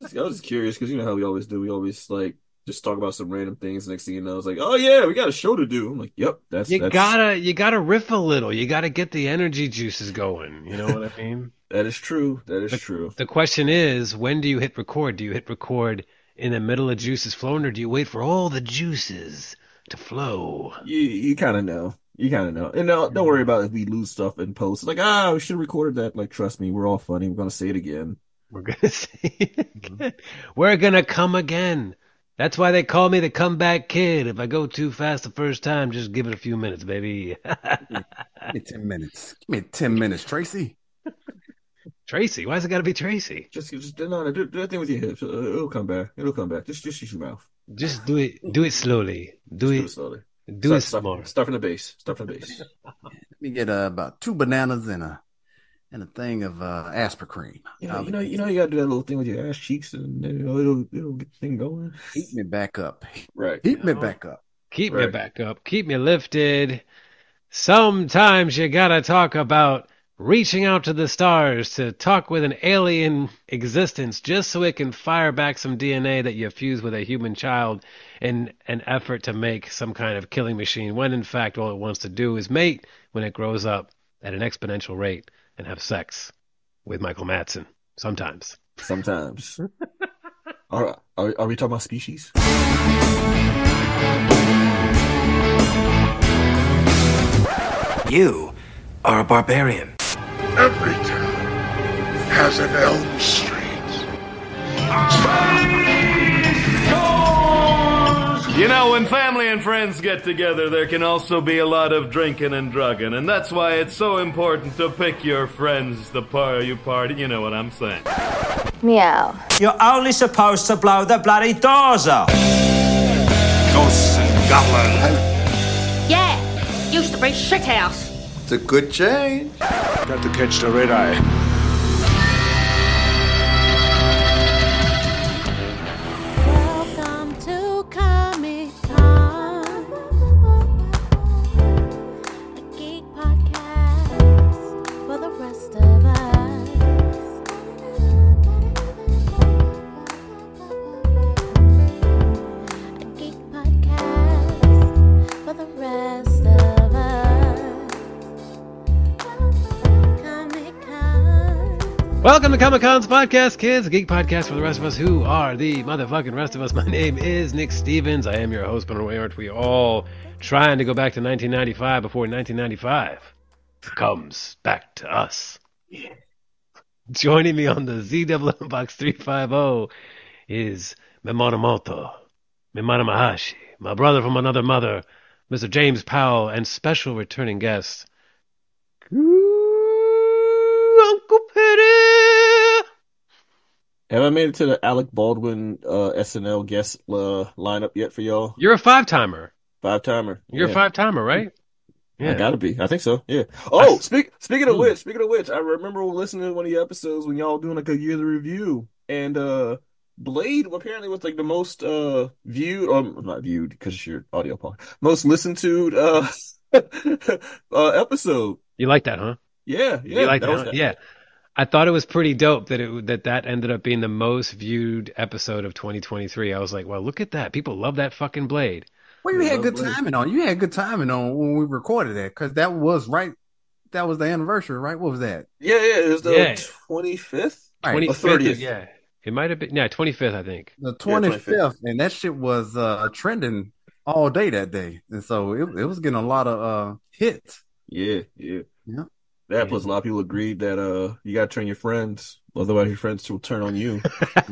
I was just curious because you know how we always do. We always like just talk about some random things. Next thing you know, it's like, oh yeah, we got a show to do. I'm like, yep, You gotta riff a little. You gotta get the energy juices going. You know what I mean? that is true. That is The true. the question is, when do you hit record? Do you hit record in the middle of juices flowing, or do you wait for all the juices to flow? You kind of know. You kind of know. And no, don't worry about if we lose stuff in post. Like, we should have recorded that. Like, trust me, we're all funny. We're gonna say it again. We're gonna say it Mhm. again. We're gonna come again. That's why they call me the comeback kid. If I go too fast the first time, just give it a few minutes, baby. Give me 10 minutes. Give me 10 minutes, Tracy. Tracy, why's it gotta be Tracy? Just no, do that thing with your hips. It'll come back. It'll come back. Just use your mouth. Just do it slowly. Do Just do it it, slowly. do it smart. Start from the base. Start from the base. Let me get about 2 bananas and a thing of aspirin. You gotta do that little thing with your ass cheeks, and then, it'll get the thing going. Heat me back up. Right. Heat me back up. Keep me Right. back up. Keep me lifted. Sometimes you gotta talk about reaching out to the stars to talk with an alien existence just so it can fire back some DNA that you fuse with a human child in an effort to make some kind of killing machine when in fact all it wants to do is mate when it grows up at an exponential rate and have sex with Michael Madsen. Sometimes. Sometimes. Are we talking about species? You are a barbarian. Every town has an Elm Street. You know, when family and friends get together, there can also be a lot of drinking and drugging, and that's why it's so important to pick your friends the you party. You know what I'm saying? Meow. You're only supposed to blow the bloody doors off. Ghosts and goblins. Yeah, used to be shithouse. It's a good change. Got to catch the red eye. Welcome to Comic Con, a geek podcast for the rest of us. A geek podcast for the rest of us. Comic Con. Welcome to Comic Con's podcast, kids, a geek podcast for the rest of us who are the motherfucking rest of us. My name is Nick Stevens. I am your host, but aren't we all trying to go back to 1995 before 1995 comes back to us? Joining me on the ZWM Box 350 is Mimamoto, Mimana Mahashi, my brother from another mother, Mr. James Powell, and special returning guest, Uncle Petty. Have I made it to the Alec Baldwin SNL guest lineup yet for y'all? You're a five-timer. Five-timer. You're a five-timer, right? I gotta be. I think so. Yeah. Oh, speaking of which, I remember listening to one of your episodes when y'all doing like a yearly review, and Blade apparently was like the most viewed, or not viewed because it's your audio part, most listened to episode. You like that, huh? Yeah, You like that, was huh? Yeah. I thought it was pretty dope that ended up being the most viewed episode of 2023. I was like, well, look at that. People love that fucking Blade. Well, you had good timing on. You had good timing on when we recorded that because that was right. That was the anniversary, right? What was that? Yeah, it was the 25th, Right. or 30th. Yeah, it might have been 25th, I think. The 25th, and that shit was trending all day that day, and so it was getting a lot of hits. Yeah. That plus a lot of people agreed that you gotta turn your friends, otherwise your friends will turn on you.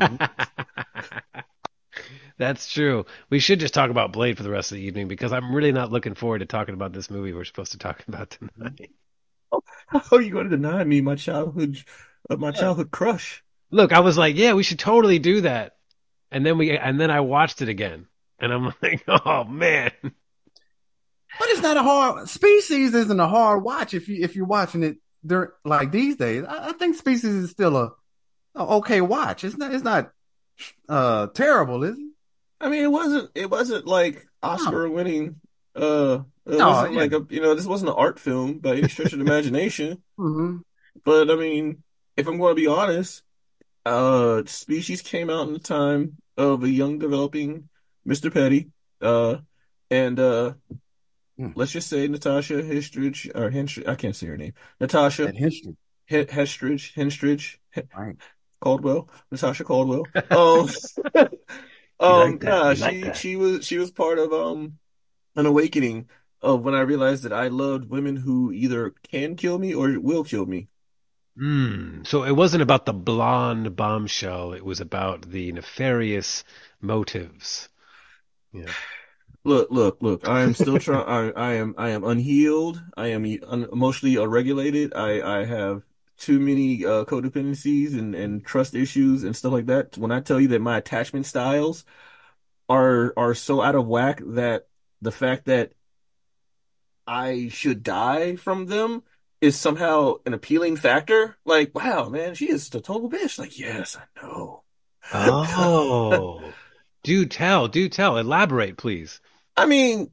That's true. We should just talk about Blade for the rest of the evening because I'm really not looking forward to talking about this movie we're supposed to talk about tonight. How are you going to deny me my childhood crush? Look, I was like, yeah, we should totally do that. And then I watched it again. And I'm like, oh man. But it's not a hard Species isn't a hard watch if you're watching it during like these days. I think Species is still a okay watch. It's not terrible, is it? I mean, it wasn't like Oscar winning. It No, wasn't yeah. like this wasn't an art film by any stretch of the imagination. Mm-hmm. But I mean, if I'm going to be honest, Species came out in the time of a young developing Mr. Petty. Uh, and Hmm. let's just say Natasha Hestridge or Henstridge. I can't say her name. Natasha That history, Hestridge, right? Caldwell, Natasha Caldwell. You like that? Nah, You like she that? she was she was part of an awakening of when I realized that I loved women who either can kill me or will kill me. So it wasn't about the blonde bombshell. It was about the nefarious motives. Yeah. Look. I am still trying. I am unhealed. I am emotionally unregulated. I have too many codependencies and trust issues and stuff like that. When I tell you that my attachment styles are so out of whack that the fact that I should die from them is somehow an appealing factor. Like, wow, man, she is a total bitch. Like, yes, I know. Oh, do tell. Elaborate, please. I mean,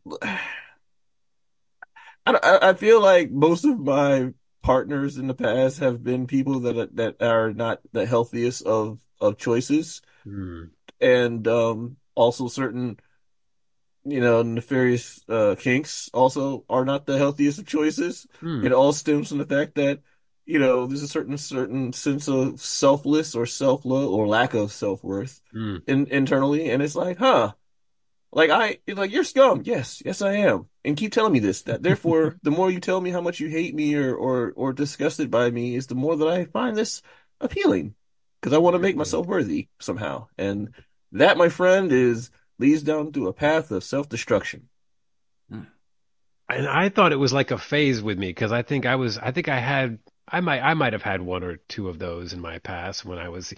I feel like most of my partners in the past have been people that are not the healthiest of choices, Hmm. and also certain nefarious kinks also are not the healthiest of choices. Hmm. It all stems from the fact that there's a certain sense of selfless or self-love or lack of self-worth Hmm. internally, and it's like, huh. It's like, you're scum. Yes, I am. And keep telling me this. That therefore, the more you tell me how much you hate me or disgusted by me, is the more that I find this appealing. Because I want to make Interesting. myself worthy somehow. And that, my friend, is leads down to a path of self-destruction. And I thought it was like a phase with me because I think I might have had one or two of those in my past when I was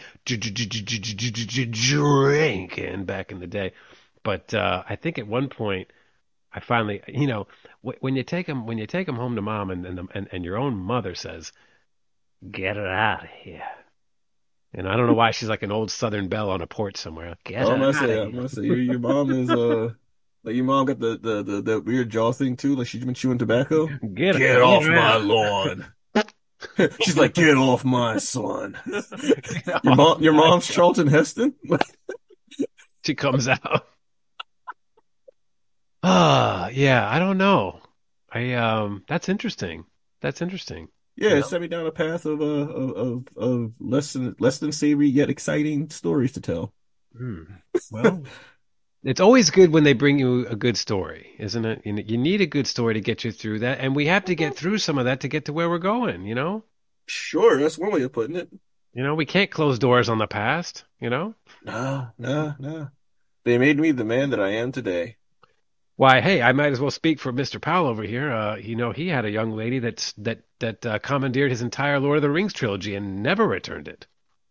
drinking back in the day. But I think at one point I finally, when when you take them home to mom and your own mother says, "Get her out of here," and I don't know why she's like an old Southern belle on a porch somewhere. Get Oh, her out of I'm here. gonna say your mom is like your mom got the weird jaw thing too, like she's been chewing tobacco. Get Get off her my out. lawn. She's like, get off my son. Get Your off mom, your my mom's Charlton Heston? She comes out. Ah, yeah, I don't know. That's interesting. That's interesting. Yeah, You it know? set me down a path of less than savory yet exciting stories to tell. Hmm. Well, it's always good when they bring you a good story, isn't it? You need a good story to get you through that, and we have to get through some of that to get to where we're going, you know? Sure, that's one way of putting it. We can't close doors on the past, you know? No. They made me the man that I am today. Why, hey, I might as well speak for Mr. Powell over here. He had a young lady that commandeered his entire Lord of the Rings trilogy and never returned it.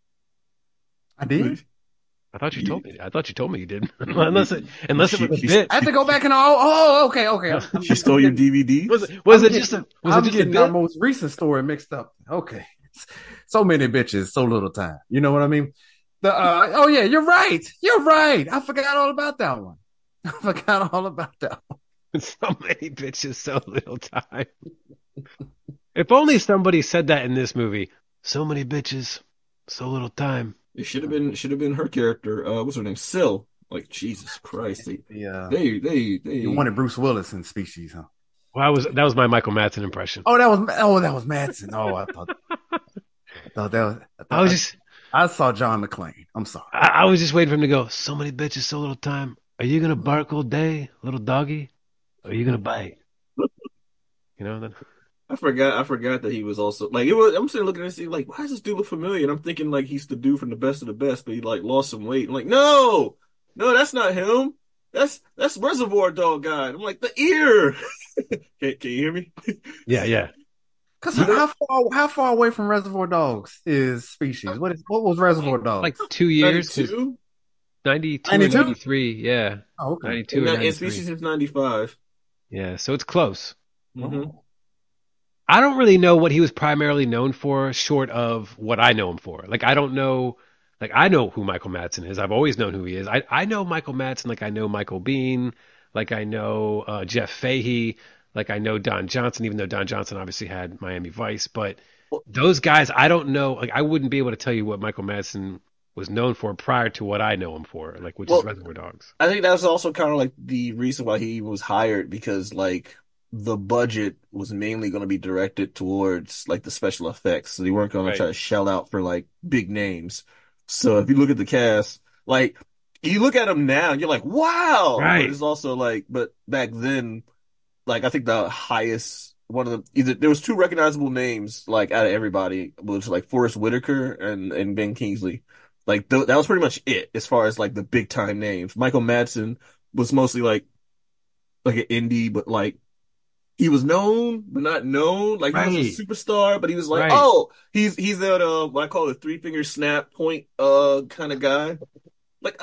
I did. I thought you You, told me. I thought you told me you did. you, Unless it she, was a she, bit. I have to go back and okay. she stole your Was DVDs? it was I'm it getting, just a I'm getting our bit? most recent story mixed up. Okay, so many bitches, so little time. You know what I mean? Oh yeah, you're right. You're right. I forgot all about that one. I forgot all about that one. So many bitches, so little time. If only somebody said that in this movie. So many bitches, so little time. It should have been her character. What's her name? Syl. Like, Jesus Christ. You They wanted Bruce Willis in Species, huh? Well, that was my Michael Madsen impression. Oh, that was Madsen. Oh, I thought that was. I was just I saw John McClane. I'm sorry. I was just waiting for him to go. So many bitches, so little time. Are you gonna bark all day, little doggy? Or are you gonna bite? Then I forgot that he was also like it was. I'm sitting looking at this, like, why does this dude look familiar? And I'm thinking like he's the dude from the best of the best, but he like lost some weight. I'm like, no, that's not him. That's Reservoir Dog guy. I'm like, the ear. Can you hear me? yeah. Because how far away from Reservoir Dogs is Species? What was Reservoir Like Dogs? 2 years. 92, 92 and 92? 93, yeah. Oh, okay. 92 and, and and 93. Species is 95. Yeah, so it's close. Mm-hmm. I don't really know what he was primarily known for, short of what I know him for. Like, I don't know, like, I know who Michael Madsen is. I've always known who he is. I know Michael Madsen like I know Michael Bean, like I know Jeff Fahey, like I know Don Johnson, even though Don Johnson obviously had Miami Vice. But those guys, I don't know. Like, I wouldn't be able to tell you what Michael Madsen was known for prior to what I know him for, like, which is Well, Reservoir Dogs. I think that was also kind of like the reason why he was hired because like the budget was mainly going to be directed towards like the special effects. So they weren't going to try Right. to shell out for like big names. So if you look at the cast, like you look at them now, you're like, wow. But Right. it's also like, but back then, like I think the highest one of them either there was two recognizable names like out of everybody, which was like Forrest Whitaker and Ben Kingsley. Like that was pretty much it as far as like the big time names. Michael Madsen was mostly like an indie, but like he was known but not known. Like he was a Right. superstar, but he was like, Right. oh, he's that what I call the three finger snap point kind of guy. Like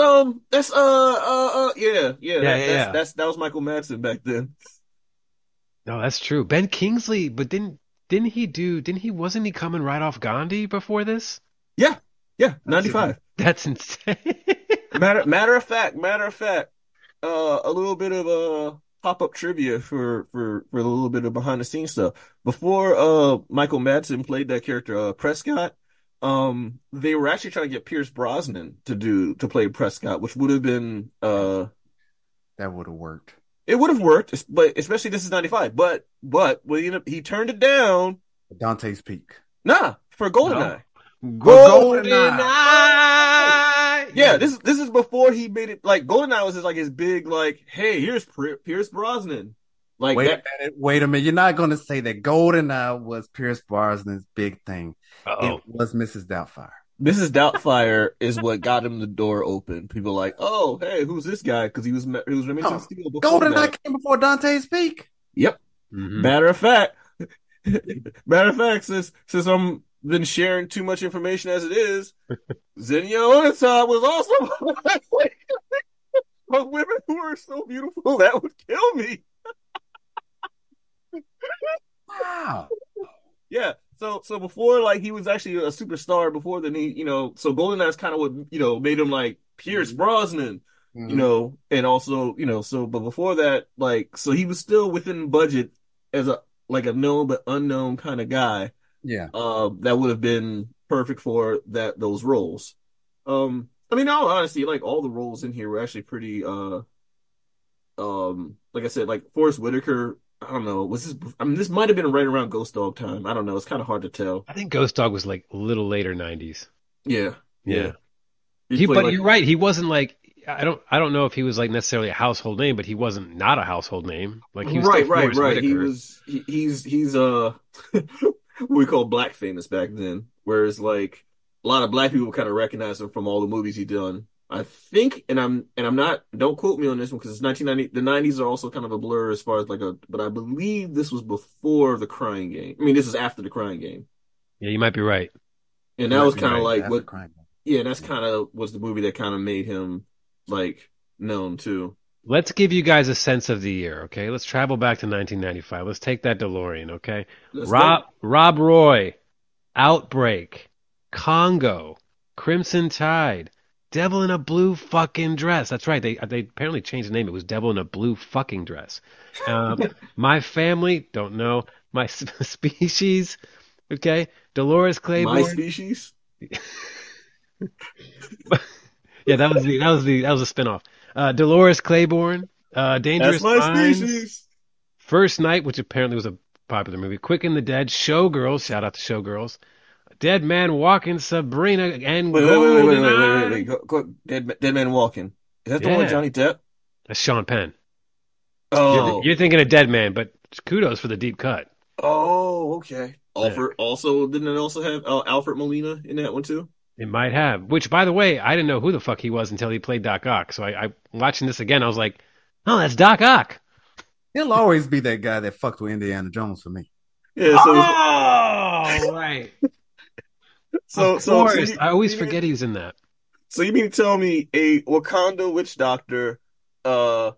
yeah Yeah, yeah, yeah. that was Michael Madsen back then. No, that's true. Ben Kingsley, but didn't he wasn't he coming right off Gandhi before this? Yeah, yeah, That's 95. that's insane. Matter of fact, a little bit of pop-up trivia for a little bit of behind the scenes stuff. Before Michael Madsen played that character Prescott, they were actually trying to get Pierce Brosnan to play Prescott, which would have been That would have worked. it would have worked, but especially this is 95. But well, he turned it down. Dante's Peak. Nah, for No. GoldenEye. Yeah, Yeah. this is before he made it. Like GoldenEye was his big like, hey, here's Pierce Brosnan. Like that. Wait a minute. You're not going to say that GoldenEye was Pierce Brosnan's big thing. Uh-oh. It was Mrs. Doubtfire. Mrs. Doubtfire is what got him the door open. People are like, oh, hey, who's this guy? Because he was Remington Steele before GoldenEye that. came before Dante's Peak. Yep. Mhm. Matter of fact, since I'm been sharing too much information as it is, Xenia Onatopp was also of women who are so beautiful that would kill me. Wow. Yeah. So before like he was actually a superstar before then so GoldenEye's kind of what made him like Pierce Brosnan, and also, but before that, like so he was still within budget as a known but unknown kind of guy. Yeah. That would have been perfect for those roles. I mean, in all honesty, like all the roles in here were actually pretty like I said, like Forrest Whitaker, I don't know, this might have been right around Ghost Dog time. I don't know, it's kind of hard to tell. I think Ghost Dog was like a little later 90s. Yeah. Yeah. He played, But like, you're right. He wasn't like I don't know if he was like necessarily a household name, but he wasn't not a household name. Like he was still Forrest Whitaker. He's what we call black famous back then. Whereas like a lot of black people kind of recognize him from all the movies he done. I think, and I'm not. Don't quote me on this one because it's 1990. The 90s are also kind of a blur as far as but I believe this was before The Crying Game. I mean, this is after The Crying Game. Yeah, you might be right. And that was kind of like what. Crime. Yeah, that's kind of was the movie that kind of made him like known too. Let's give you guys a sense of the year, okay? Let's travel back to 1995. Let's take that DeLorean, okay? Let's Rob Roy, Outbreak, Congo, Crimson Tide, Devil in a Blue Fucking Dress. That's right. They apparently changed the name. It was Devil in a Blue Fucking Dress. My Family, don't know. My Species, okay? Dolores Claiborne. My Species. Yeah, that was a spinoff. Dolores Claiborne, Dangerous That's My Minds, Species. First Night, which apparently was a popular movie. Quick and the Dead, Showgirls, shout out to Showgirls. Dead Man Walking, Sabrina, and Wait. Dead Man Walking. Is that the one with Yeah. Johnny Depp? That's Sean Penn. Oh, You're thinking of Dead Man, but kudos for the deep cut. oh, okay. Didn't it also have Alfred Molina in that one too? It might have. Which, by the way, I didn't know who the fuck he was until he played Doc Ock. So I watching this again, I was like, oh, that's Doc Ock. He'll always be that guy that fucked with Indiana Jones for me. Yeah. Oh, right. Of course. I always forget he was in that. So you mean to tell me a Wakanda witch doctor, Dr.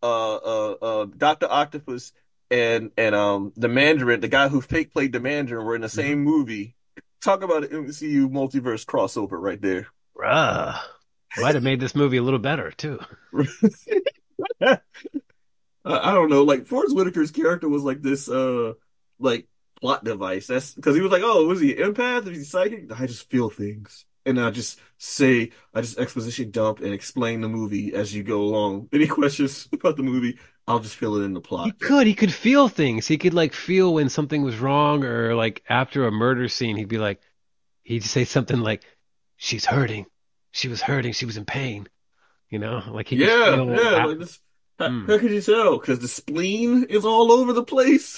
Octopus and the Mandarin, the guy who fake played the Mandarin, were in the same movie? Talk about an MCU multiverse crossover right there. Bruh. Might have made this movie a little better, too. I don't know. Like Forrest Whitaker's character was like this, like plot device. That's because he was like, oh, was he an empath? Is he psychic? I just feel things. And I just exposition dump and explain the movie as you go along. Any questions about the movie, I'll just fill it in the plot. He could feel things. He could like feel when something was wrong, or like after a murder scene, he'd say something like, she's hurting. She was hurting. She was in pain. Like he could feel. Like this. How could you tell? Because the spleen is all over the place.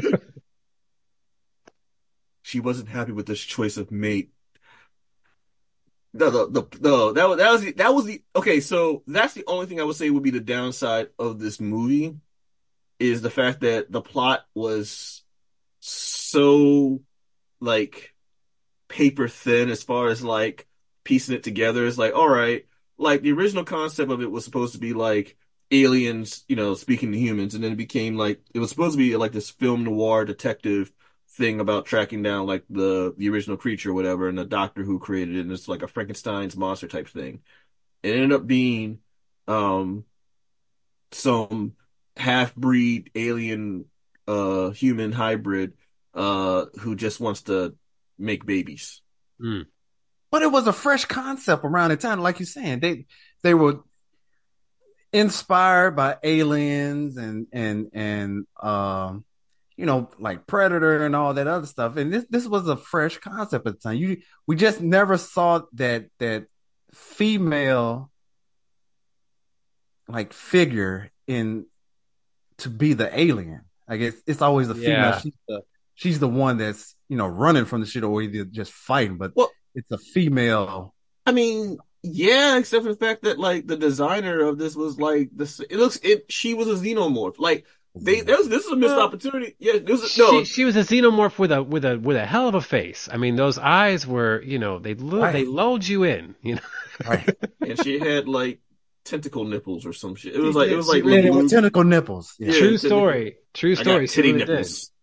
She wasn't happy with this choice of mate. No, that was the okay. So that's the only thing I would say would be the downside of this movie is the fact that the plot was so like paper thin as far as like piecing it together. It's like, all right, like the original concept of it was supposed to be like aliens, speaking to humans, and then it was supposed to be like this film noir detective thing about tracking down like the original creature or whatever, and the doctor who created it, and it's like a Frankenstein's monster type thing. It ended up being some half-breed alien human hybrid who just wants to make babies. But it was a fresh concept around the time, like you're saying. They were inspired by aliens and like Predator and all that other stuff. And this was a fresh concept at the time. We just never saw that female like figure to be the alien. I guess it's always a female. Yeah. She's the one that's running from the shit or either just fighting. But it's a female. I mean, yeah, except for the fact that like the designer of this was like this. She was a xenomorph. Like this is a missed opportunity. Yeah, she was a xenomorph with a hell of a face. I mean, those eyes were they lulled you in. Right. And she had like tentacle nipples or some shit. It was like tentacle nipples. Yeah. True story. I got titty nipples.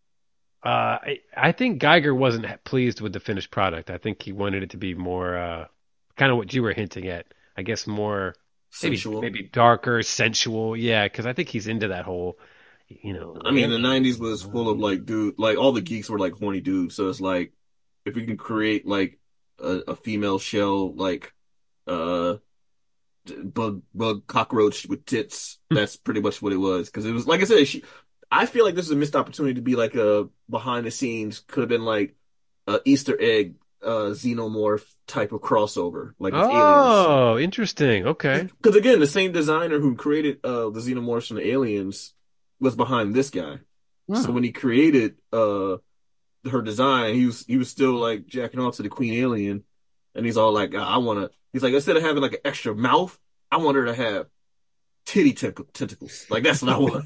I think Geiger wasn't pleased with the finished product. I think he wanted it to be more kind of what you were hinting at. I guess more sensual, maybe darker, sensual. Yeah, because I think he's into that whole, I mean, the '90s was full of like all the geeks were like horny dudes. So it's like if we can create like a female shell like bug cockroach with tits, that's pretty much what it was. Because it was like I said, I feel like this is a missed opportunity to be like a behind the scenes. Could have been like a Easter egg xenomorph type of crossover, like with aliens. Oh, interesting. Okay. Because again, the same designer who created the xenomorphs from the aliens was behind this guy. So when he created her design, he was still like jacking off to the queen alien, and he's all like, he's like, instead of having like an extra mouth, I want her to have titty tentacles. Like that's what I want.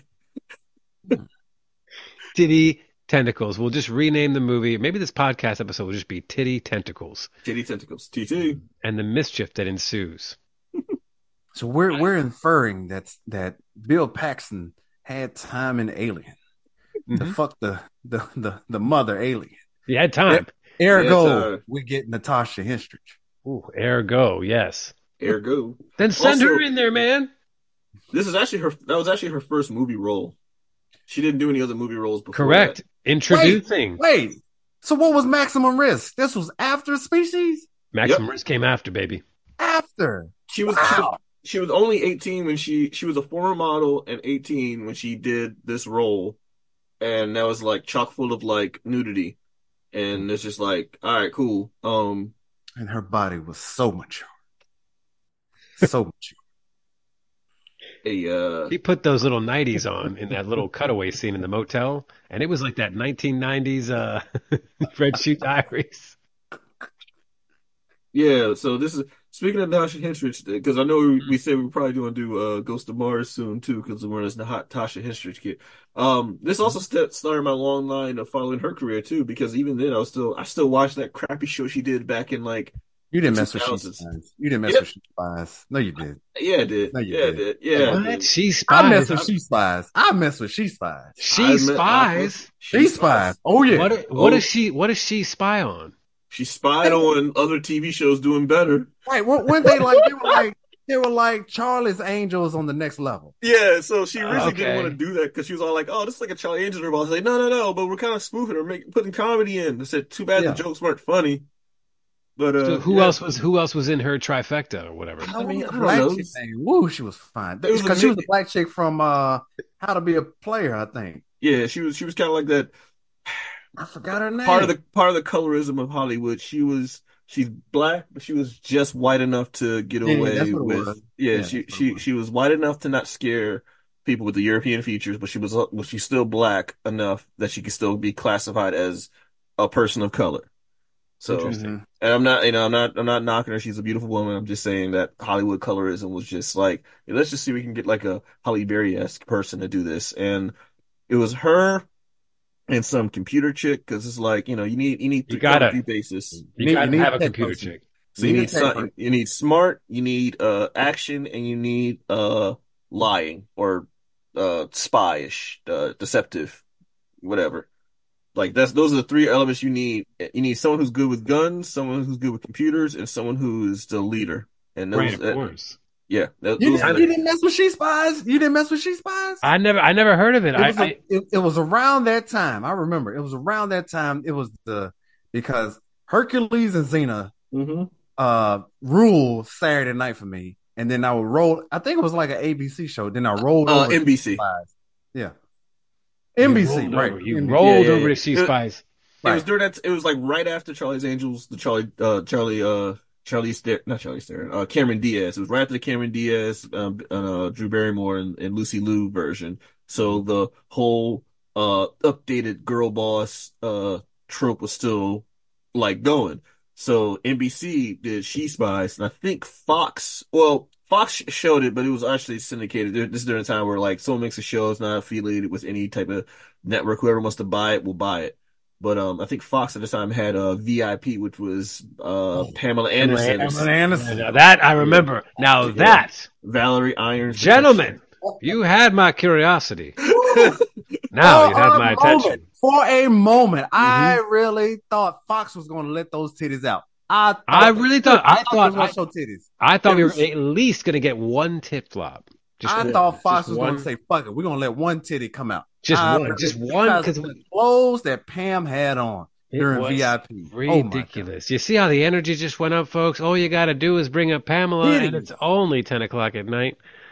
Titty Tentacles. We'll just rename the movie. Maybe this podcast episode will just be Titty Tentacles. Titty Tentacles. TT. And the mischief that ensues. So we're inferring that Bill Paxton had time in Alien to fuck the mother alien. He had time. Ergo, we get Natasha Henstridge. Ooh, ergo, yes. Ergo. Then send her in there, man. That was actually her first movie role. She didn't do any other movie roles before. Correct. That. Introducing. Wait. So what was Maximum Risk? This was after Species? Maximum Risk came after, baby. After. She was only 18 when she was a former model and 18 when she did this role. And that was like chock full of like nudity. And it's just like, all right, cool. And her body was so mature. So mature. He put those little 90s on in that little cutaway scene in the motel, and it was like that 1990s Red Shoe Diaries. Yeah, so this is speaking of Tasha Henstridge, because I know we said we were probably going to do Ghost of Mars soon too, because we're in the hot Tasha Henstridge kid. This also started my long line of following her career too, because even then I still watched that crappy show she did back in like. You didn't mess with She Spies. You didn't mess with She Spies. No, you did. Yeah, I did. No, you did. Yeah, what? She Spies. I mess with She Spies. I mess with She Spies. She Spies. She Spies. Oh yeah. What does she spy on? She spied on other TV shows doing better. Right. When they like They were like Charlie's Angels on the next level. Yeah, so she originally Okay. didn't want to do that because she was all like, "Oh, this is like a Charlie Angels ripoff." I was like, "No, but we're kind of spoofing or putting comedy in." I said, "Too bad Yeah. the jokes weren't funny." But So who yeah. else was in her trifecta or whatever? I mean, What was I the don't know. black chick name? Woo, she was fine. It was Because she was the Nick- black chick from How to Be a Player, I think. Yeah, she was kind of like that. I forgot her name. Part of the colorism of Hollywood. She's black, but she was just white enough to get Yeah, away that's what it with. was. Yeah, Yeah, she that's what it was. she was white enough to not scare people with the European features, but she's still black enough that she could still be classified as a person of color. So, Interesting. and I'm not knocking her. She's a beautiful woman. I'm just saying that Hollywood colorism was just like, hey, let's just see if we can get like a Halle Berry-esque person to do this. And it was her and some computer chick because it's like, you need to cover three bases. You gotta need have a tech computer person. chick. So you need paper. you need smart, you need action, and you need lying or spyish, deceptive, whatever. Like those are the three elements you need. You need someone who's good with guns, someone who's good with computers, and someone who is the leader. And those, Right, of course. yeah, You those are didn't mess with She Spies? You didn't mess with She Spies? I never heard of it. It was around that time. I remember. It was around that time. It was because Hercules and Xena ruled Saturday night for me. And then I would roll. I think it was like an ABC show. Then I rolled over to NBC. She Spies. Yeah. You NBC, rolled right. over. You NBC. rolled Yeah, over yeah. to She Spies. It was during that. It was like right after Charlie's Angels, Cameron Diaz. It was right after the Cameron Diaz, Drew Barrymore and Lucy Liu version. So the whole updated girl boss trope was still like going. So NBC did She Spies, and I think Fox. Well, Fox showed it, but it was actually syndicated. This is during a time where like someone makes a show, it's not affiliated with any type of network. Whoever wants to buy it will buy it. But I think Fox at the time had VIP, which was Pamela Anderson. Pamela Anderson. Now that I remember. Now that, Valerie Irons. gentlemen, you had my curiosity. Now you have my attention. For a moment, I really thought Fox was going to let those titties out. I thought we were at least going to get one tit flop. I thought Fox was going to say, "Fuck it, we're going to let one titty come out." Just one, because the clothes that Pam had on during VIP. Ridiculous. You see how the energy just went up, folks? All you got to do is bring up Pamela, and it's only 10 o'clock at night.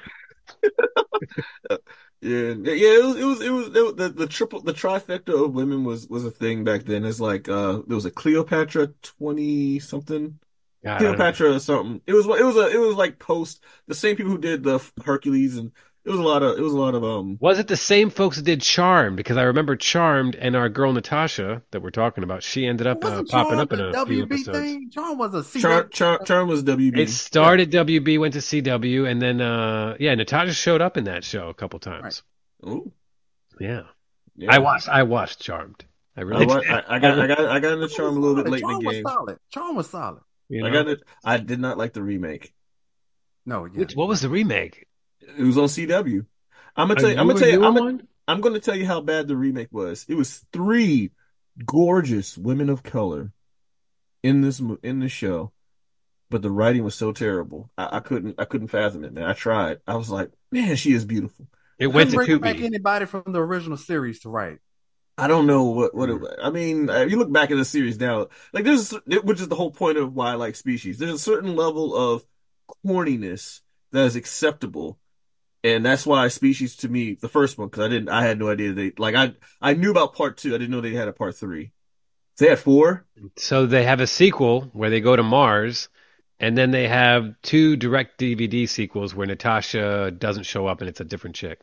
The trifecta of women was a thing back then. It's like there was a Cleopatra 20 something. Cleopatra or something. It was like post the same people who did the Hercules, and it was a lot of Was it the same folks that did Charmed? Because I remember Charmed and our girl Natasha that we're talking about. She ended up popping up in a few episodes. Thing? Charm was a Charm was WB. It started WB, went to CW, and then Natasha showed up in that show a couple times. Right. Ooh. Yeah. I watched Charmed. I really did. I got into Charm a little bit late in the game. Charm was solid. I did not like the remake. No, yeah. What was the remake? It was on CW. I'm going to tell you how bad the remake was. It was 3 gorgeous women of color in the show, but the writing was so terrible. I couldn't fathom it, man. I tried. I was like, man, she is beautiful. It went to bring back anybody from the original series to write. I don't know what it was. I mean, if you look back at the series now, like which is the whole point of why I like Species. There's a certain level of corniness that is acceptable. And that's why Species, to me, the first one, because I had no idea I knew about part 2. I didn't know they had a part 3. They had 4. So they have a sequel where they go to Mars, and then they have 2 direct DVD sequels where Natasha doesn't show up and it's a different chick.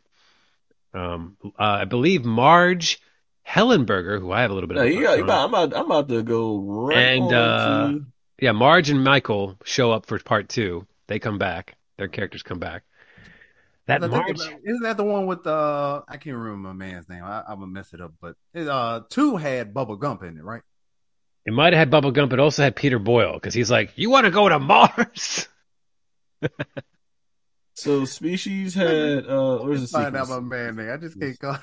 I believe Marge Hellenberger, who I have a little bit of. I'm about to go right and Marge and Michael show up for part 2. They come back. Their characters come back. Isn't that the one with I can't remember my man's name. I'm gonna mess it up, but 2 had Bubba Gump in it, right? It might have had Bubba Gump, but also had Peter Boyle because he's like, "You want to go to Mars?" So Species had where's the find out my man name. I just can't go.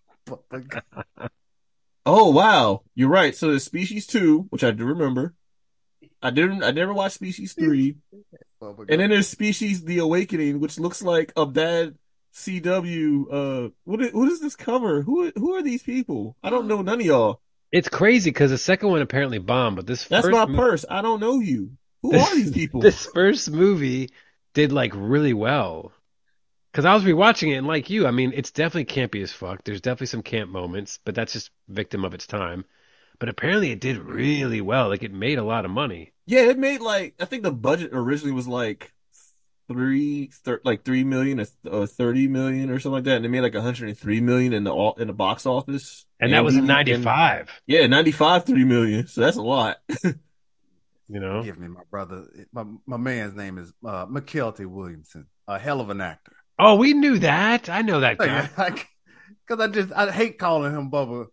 Oh wow, you're right. So there's Species 2, which I do remember. I never watched Species 3. And then there's Species: The Awakening, which looks like a bad CW. What is this cover? Who are these people? I don't know none of y'all. It's crazy because the second one apparently bombed, but That's my purse. I don't know you. Who are these people? This first movie did like really well. Because I was rewatching it, and like you, I mean, it's definitely campy as fuck. There's definitely some camp moments, but that's just victim of its time. But apparently it did really well. Like, it made a lot of money. Yeah, it made like, I think the budget originally was like 3 million or 30 million or something like that, and it made like 103 million in the box office. And that was in 95. Yeah, 95, 3 million. So that's a lot. You know? Give me my brother. My man's name is McKelty Williamson. A hell of an actor. Oh, we knew that. I know that guy. Because I hate calling him Bubba.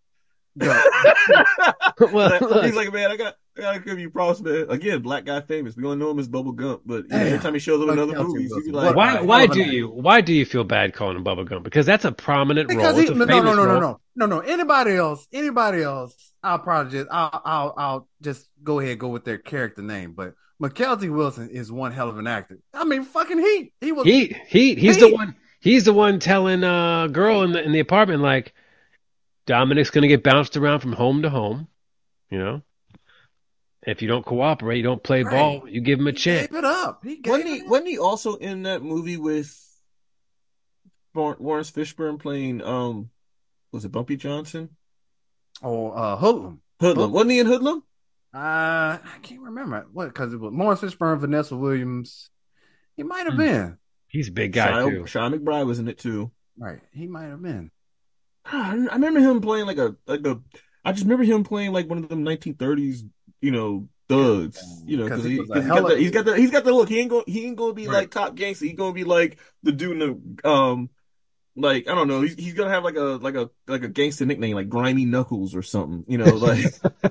Well, he's like, man, I gotta give you props, man. Again, black guy famous. We only know him as Bubba Gump, but every time he shows up in other movies, he'd be like, why do you feel bad calling him Bubba Gump? Because that's a prominent role. It's a famous role. No. Anybody else? I'll just go ahead and go with their character name. But McKelty Wilson is one hell of an actor. I mean, fucking Heat. He's the one. He's the one telling girl in the apartment, like, Dominic's gonna get bounced around from home to home. You know, if you don't cooperate, you don't play ball, you give him a chance. Gave it up. Wasn't he also in that movie with Lawrence Fishburne playing was it Bumpy Johnson? Oh, Hoodlum. Wasn't he in Hoodlum? I can't remember what, because it was Lawrence Fishburne, Vanessa Williams. He might have been. He's a big guy too. Sean McBride was in it too. Right, he might have been. I remember him playing I just remember him playing like one of them 1930s, thugs. Because he's got the look. He ain't gonna be like top gangster. He's gonna be like the dude in the like, I don't know. He's gonna have like a gangster nickname, like Grimy Knuckles or something. Like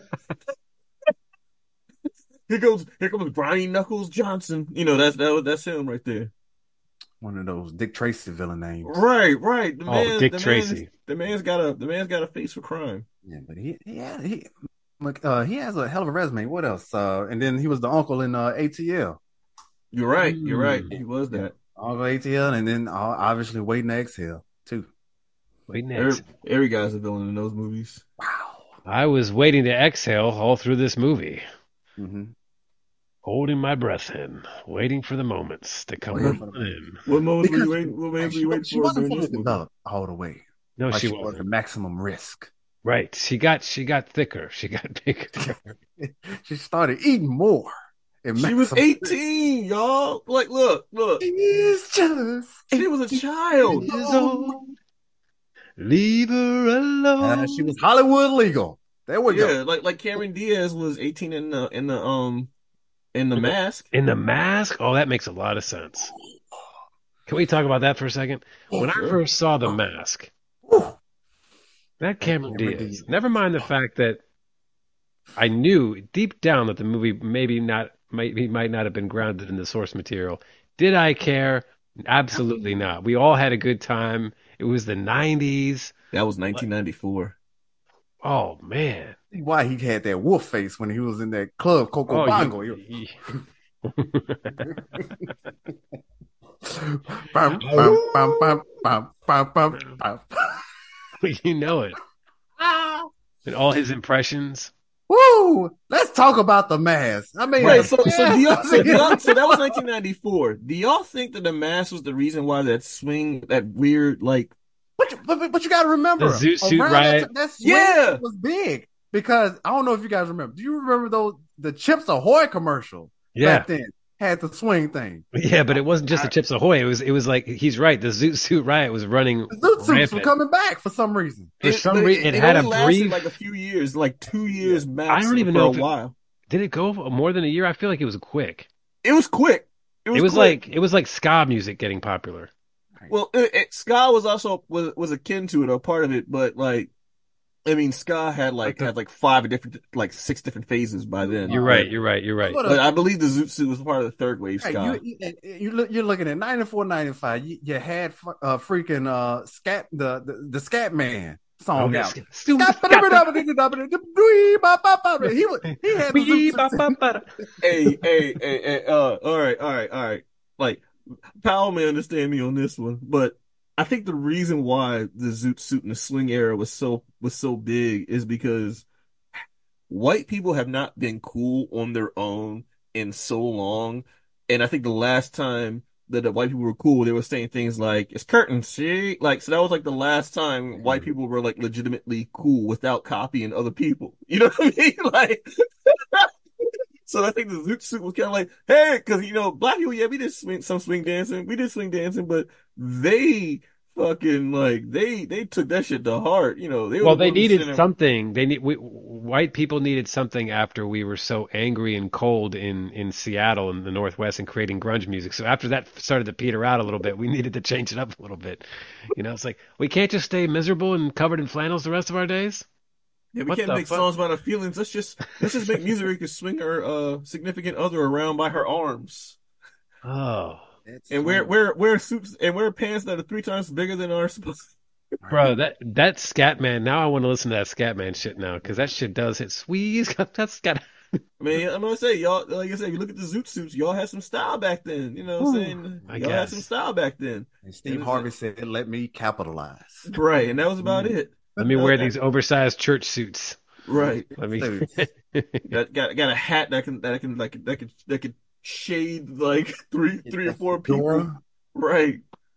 here comes Grimy Knuckles Johnson. That's him right there. One of those Dick Tracy villain names. Right. Dick Tracy. The man's got a face for crime. Yeah, but he has a hell of a resume. What else? And then he was the uncle in ATL. You're right. He was that. Uncle ATL, and then obviously Waiting to Exhale too. Waiting to Exhale. Every guy's a villain in those movies. Wow. I was waiting to exhale all through this movie. Mm-hmm. Holding my breath in, waiting for the moments to come in. What moments were you waiting? What moments were you waiting for? She wasn't fully developed all the way. No, like she was wasn't. at maximum risk. Right. She got thicker. She got bigger. She started eating more. She was 18, y'all. Like, look. She was a child. Leave her alone. She was Hollywood legal. There we go. Yeah, like Cameron Diaz was 18 in the Mask. In The Mask? Oh, that makes a lot of sense. Can we talk about that for a second? When I first saw The Mask, that Cameron Diaz, never mind the fact that I knew deep down that the movie might not have been grounded in the source material. Did I care? Absolutely not. We all had a good time. It was the 90s. That was 1994. Oh, man. Why he had that wolf face when he was in that club, Coco Bongo. You know it. And all his impressions. Woo! Let's talk about The Mask. I mean, right. So that was 1994. Do y'all think that The Mask was the reason why that weird, like? But you got to remember, the Zoot Suit riot. That swing was big because I don't know if you guys remember. Do you remember the Chips Ahoy commercial? Yeah. Back then had the swing thing. Yeah, but it wasn't just the Chips Ahoy. It was like, he's right. The Zoot Suit riot was running. The Zoot Suits were coming back for some reason. For some reason, it had a brief, like a few years, like 2 years max. I don't even know for a while. Did it go more than a year? I feel like it was quick. It was quick. It was like ska music getting popular. Well, ska was also was akin to it, or part of it, but like, I mean, ska had like 6 different phases by then. You're right. But I believe the Zoot Suit was part of the third wave ska. You're looking at 94, 95. You had freaking Scat the Scat Man. song out. He He had the zoot suit. Hey, all right. Like, Powell may understand me on this one, but I think the reason why the zoot suit and the swing era was so big is because white people have not been cool on their own in so long. And I think the last time that the white people were cool, they were saying things like, it's curtains, see? Like, so that was like the last time white people were like legitimately cool without copying other people. You know what I mean? Like, so I think the Zoot Suit was kind of like, hey, because, black people, yeah, we did swing dancing. We did swing dancing, but they fucking, like, they took that shit to heart. They Well, were they one needed something. White people needed something after we were so angry and cold in Seattle and the Northwest and creating grunge music. So after that started to peter out a little bit, we needed to change it up a little bit. It's like we can't just stay miserable and covered in flannels the rest of our days. Yeah, we can't make songs about our feelings. Let's just make music where we can swing our significant other around by her arms. Oh. And wear suits and wear pants that are 3 times bigger than ours. Bro, that Scatman, now I want to listen to that Scatman shit now, because that shit does hit squeeze. That's got. I mean, I'm gonna say, y'all, like I said, you look at the Zoot Suits, y'all had some style back then. You know what I'm saying? Y'all had some style back then. And Steve Harvey said, let me capitalize. Right, and that was about it. Let me wear these oversized church suits. Right. Let me got a hat that can shade like three or four people. Right.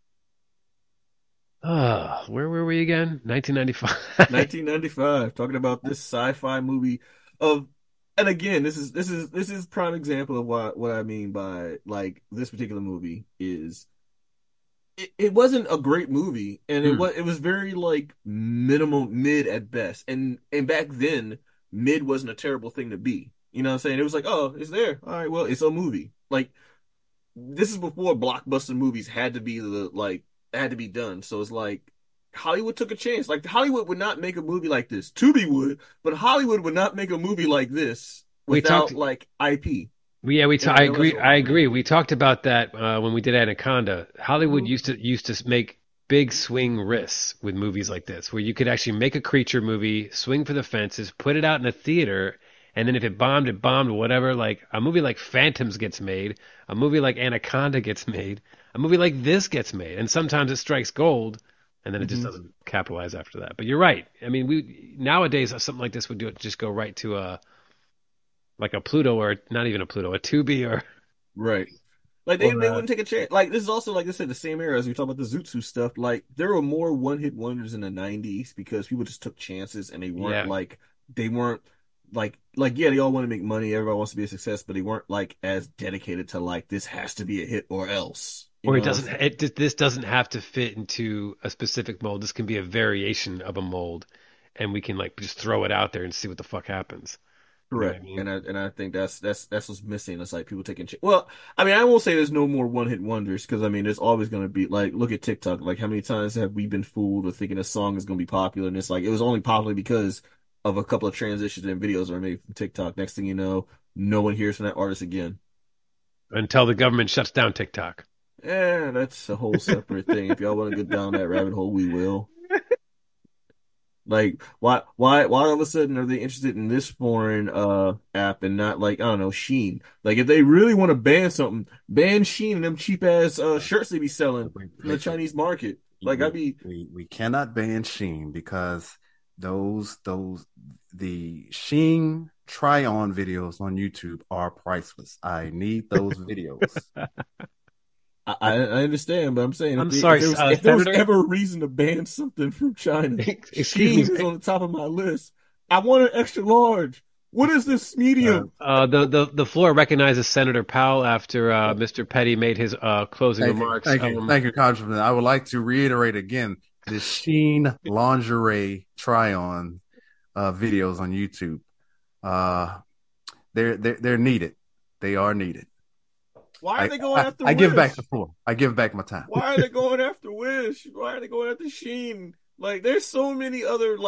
Where were we again? 1995. 1995. Talking about this sci-fi movie and again, this is prime example of what I mean by like this particular movie is. It wasn't a great movie, and it was very like mid at best, and back then mid wasn't a terrible thing to be. You know what I'm saying? It was like, oh, it's there. All right, well, it's a movie. Like this is before blockbuster movies had to be done. So it's like Hollywood took a chance. Like Hollywood would not make a movie like this. Tubi would, but Hollywood would not make a movie like this without like IP. Yeah, I agree. We talked about that when we did Anaconda. Hollywood used to make big swing risks with movies like this, where you could actually make a creature movie, swing for the fences, put it out in a theater, and then if it bombed, whatever. Like a movie like Phantoms gets made, a movie like Anaconda gets made, a movie like this gets made, and sometimes it strikes gold, and then it just doesn't capitalize after that. But you're right. I mean, nowadays something like this would just go right to like a Pluto, or not even a Pluto, a Tubi, or right. Like they wouldn't take a chance. Like this is also, like I said, the same era as we talk about the Zoot Suit stuff. Like there were more one-hit wonders in the '90s because people just took chances and they weren't yeah, they all want to make money. Everybody wants to be a success, but they weren't like as dedicated to like this has to be a hit or else. Or this doesn't have to fit into a specific mold. This can be a variation of a mold, and we can like just throw it out there and see what the fuck happens. Correct. You know what I mean? And I think that's what's missing. It's like people taking well, I mean, I won't say there's no more one hit wonders because I mean there's always going to be like look at TikTok. Like how many times have we been fooled with thinking a song is going to be popular and it's like it was only popular because of a couple of transitions and videos are made from TikTok. Next thing you know, no one hears from that artist again until the government shuts down TikTok. Yeah, that's a whole separate thing. If y'all want to go down that rabbit hole, we will. Like, why all of a sudden are they interested in this foreign app and not like, I don't know, Shein? Like, if they really want to ban something, ban Shein and them cheap ass shirts they be selling from the Chinese market. Like, we cannot ban Shein because the Shein try-on videos on YouTube are priceless. I need those videos. I understand, but I'm saying if there was ever a reason to ban something from China, Shein is on the top of my list. I want an extra large. What is this medium? The floor recognizes Senator Powell after Mr. Petty made his closing remarks. Thank you, Congressman. I would like to reiterate again the Shein lingerie try-on videos on YouTube. They're needed. They are needed. Why are they going after Wish? I give back the floor. I give back my time. Why are they going after Wish? Why are they going after Shein? Like, there's so many other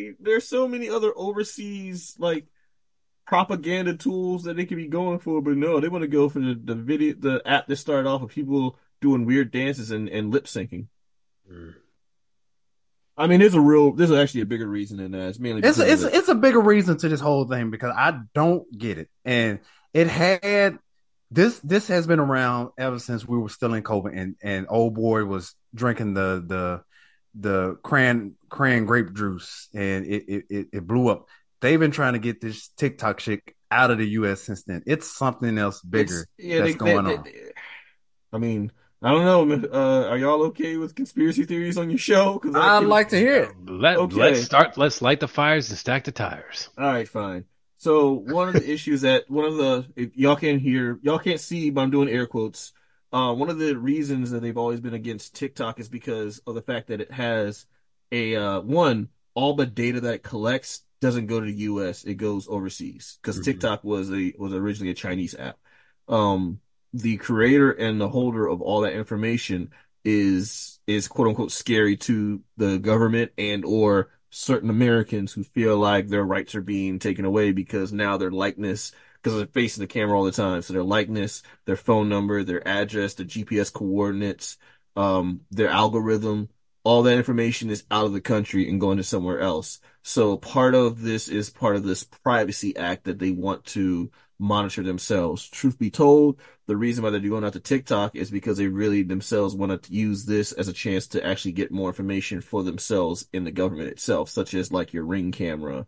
overseas like propaganda tools that they could be going for, but no, they want to go for the app that started off with people doing weird dances and lip syncing. I mean, there's actually a bigger reason than that. It's mainly because It's a bigger reason to this whole thing because I don't get it, and it had this has been around ever since we were still in COVID, and old boy was drinking the cran grape juice, and it blew up. They've been trying to get this TikTok shit out of the U.S. since then. It's something else bigger that's going on. I mean, I don't know. Are y'all okay with conspiracy theories on your show? Because I'd like to hear it. Let's light the fires and stack the tires. All right, fine. So one of the issues if y'all can't see, but I'm doing air quotes. One of the reasons that they've always been against TikTok is because of the fact that it has all the data that it collects doesn't go to the US, it goes overseas because TikTok was originally a Chinese app. The creator and the holder of all that information is quote unquote scary to the government and or certain Americans who feel like their rights are being taken away because now their likeness, because they're facing the camera all the time, so their likeness, their phone number, their address, their GPS coordinates, their algorithm, all that information is out of the country and going to somewhere else. So part of this Privacy Act that they want to monitor themselves. Truth be told, the reason why they're going out to TikTok is because they really themselves want to use this as a chance to actually get more information for themselves in the government itself, such as like your Ring camera,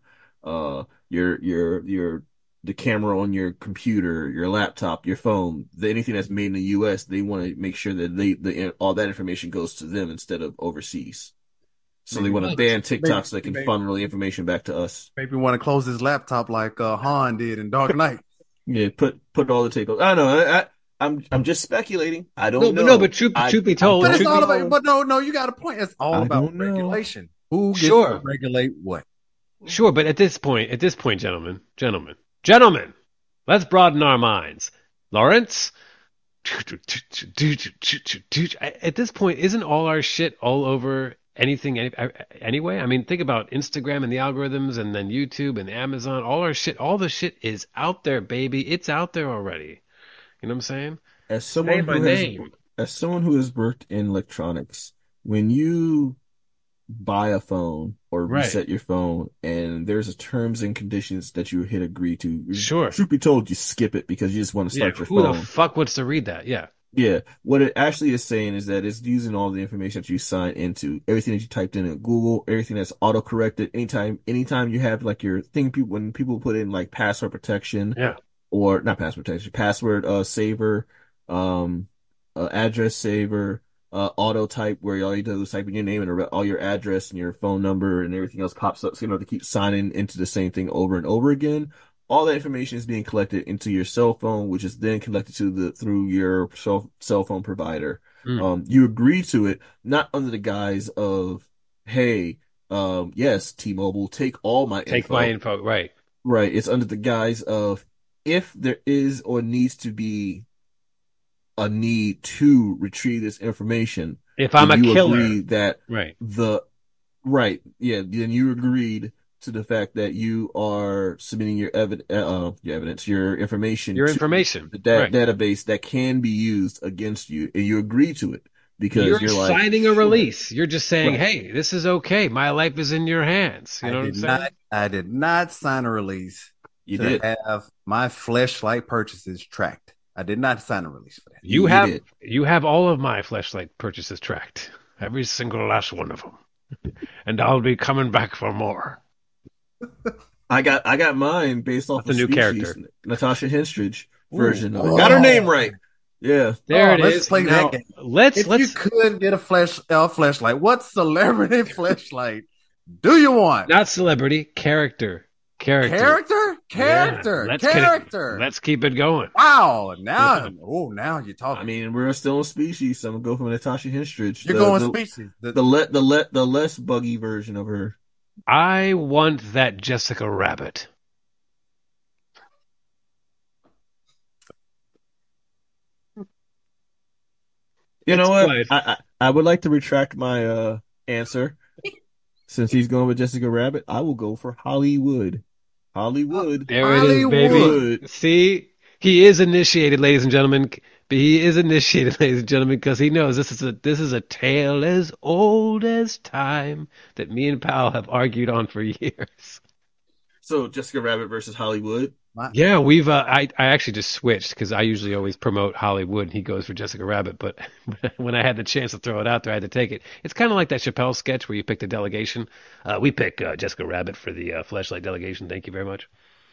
the camera on your computer, your laptop, your phone, anything that's made in the U.S., they want to make sure that all that information goes to them instead of overseas. So they want to ban TikTok so they can funnel the information back to us. Maybe want to close his laptop like Han did in Dark Knight. Yeah, put all the tape up. I don't know. I'm just speculating. I don't know. No, but truth be told, but it's all about. But no, you got a point. It's all about regulation. Who gets to regulate what? Sure, but at this point, gentlemen, let's broaden our minds. Lawrence, at this point, isn't all our shit all over anything anyway? I mean, think about Instagram and the algorithms, and then YouTube and Amazon. All the shit is out there, baby. It's out there already. You know what I'm saying? As someone who has worked in electronics, when you buy a phone or reset your phone and there's a terms and conditions that you hit agree to, sure. Truth be told, you skip it because you just want to start your phone. Who the fuck wants to read that? Yeah. Yeah. What it actually is saying is that it's using all the information that you sign into, everything that you typed in at Google, everything that's auto-corrected. Anytime you have like your thing, when people put in like password protection, or not password protection, password saver, address saver, auto type, where all you do is type in your name and all your address and your phone number and everything else pops up. So you don't have to keep signing into the same thing over and over again. All that information is being collected into your cell phone, which is then collected through your cell phone provider. You agree to it, not under the guise of, hey, yes, T-Mobile, take all my info. Take my info, right. Right. It's under the guise of, if there is or needs to be a need to retrieve this information, if I'm a killer, agree that then you agreed to the fact that you are submitting your evidence, your information, to the database that can be used against you, and you agree to it because you're like signing a release. You're just saying, "Hey, this is okay. My life is in your hands." You know what I'm saying? I did not sign a release. You did have my Fleshlight purchases tracked. I did not sign a release for that. You have all of my Fleshlight purchases tracked, every single last one of them, and I'll be coming back for more. I got mine based off the new character, Natasha Henstridge version. I got her name right. Yeah, there it let's is. Play now, that game. Let's you could get a Fleshlight, what celebrity Fleshlight do you want? Not celebrity, character. Character. Let's keep it going. Wow. Now you're talking. I mean, we're still in species, so I'm gonna go for Natasha Henstridge. You're going species. The less buggy version of her. I want that Jessica Rabbit. You know what? I would like to retract my answer. Since he's going with Jessica Rabbit, I will go for Hollywood. Hollywood. There it is, baby. See, he is initiated, ladies and gentlemen. he is initiated, ladies and gentlemen, because he knows this is a tale as old as time that me and Pal have argued on for years. So Jessica Rabbit versus Hollywood. Yeah, we've I actually just switched because I usually always promote Hollywood and he goes for Jessica Rabbit, but when I had the chance to throw it out there, I had to take it. It's kind of like that Chappelle sketch where you pick the delegation. We pick Jessica Rabbit for the Fleshlight delegation. Thank you very much.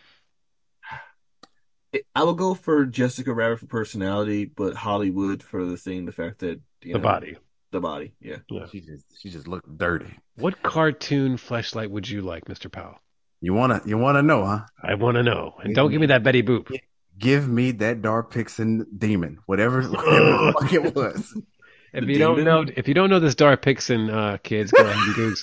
I would go for Jessica Rabbit for personality, but Hollywood for the fact that The body. the body. Yeah. She just looked dirty. What cartoon Fleshlight would you like, Mr. Powell? You wanna know, huh? I want to know, and don't give me that Betty Boop. Give me that Dark Pixin demon, whatever the fuck it was. If you don't know this Dar Pixin, kids, go ahead and googs.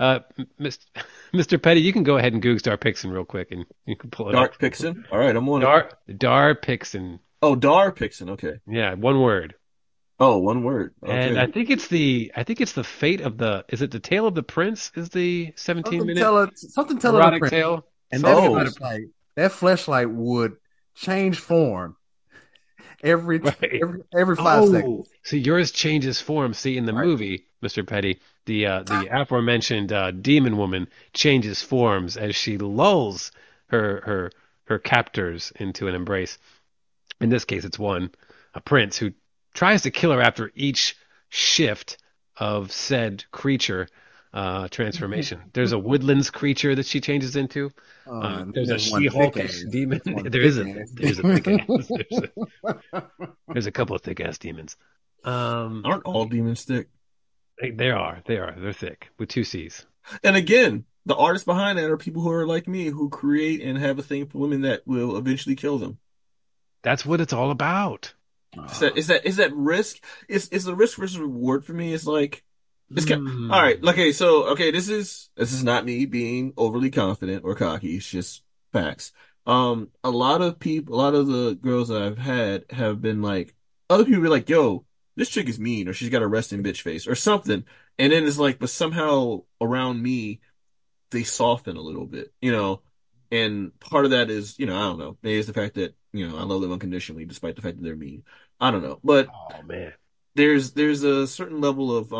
Mr. Petty, you can go ahead and googs Dar Pixin real quick, and you can pull it Dark up. Pixin. All right, I'm on Dar Pixin. Oh, Dar Pixin. Okay. Yeah, one word. Oh, one word. Okay. And I think it's the fate of the. Is it the Tale of the Prince? Is the 17-minute something tell erotic the tale? And Oh. that fleshlight would change form every 5 seconds. So yours changes form. See, in the movie, Mr. Petty, the aforementioned demon woman changes forms as she lulls her captors into an embrace. In this case, it's a prince who tries to kill her after each shift of said creature transformation. There's a woodlands creature that she changes into. There's a She-Hulkish demon. There's a thick ass. There's a couple of thick ass demons. Aren't all demons thick? They are. They're thick with 2 C's. And again, the artists behind that are people who are like me, who create and have a thing for women that will eventually kill them. That's what it's all about. Is that risk? Is the risk versus reward for me? It's like it's all right. Okay, so this is not me being overly confident or cocky. It's just facts. A lot of the girls that I've had have been like, other people be like, "Yo, this chick is mean," or "She's got a resting bitch face," or something. And then it's like, but somehow around me, they soften a little bit, And part of that is, I don't know, maybe it's the fact that, I love them unconditionally, despite the fact that they're mean. I don't know, but oh man, there's a certain level of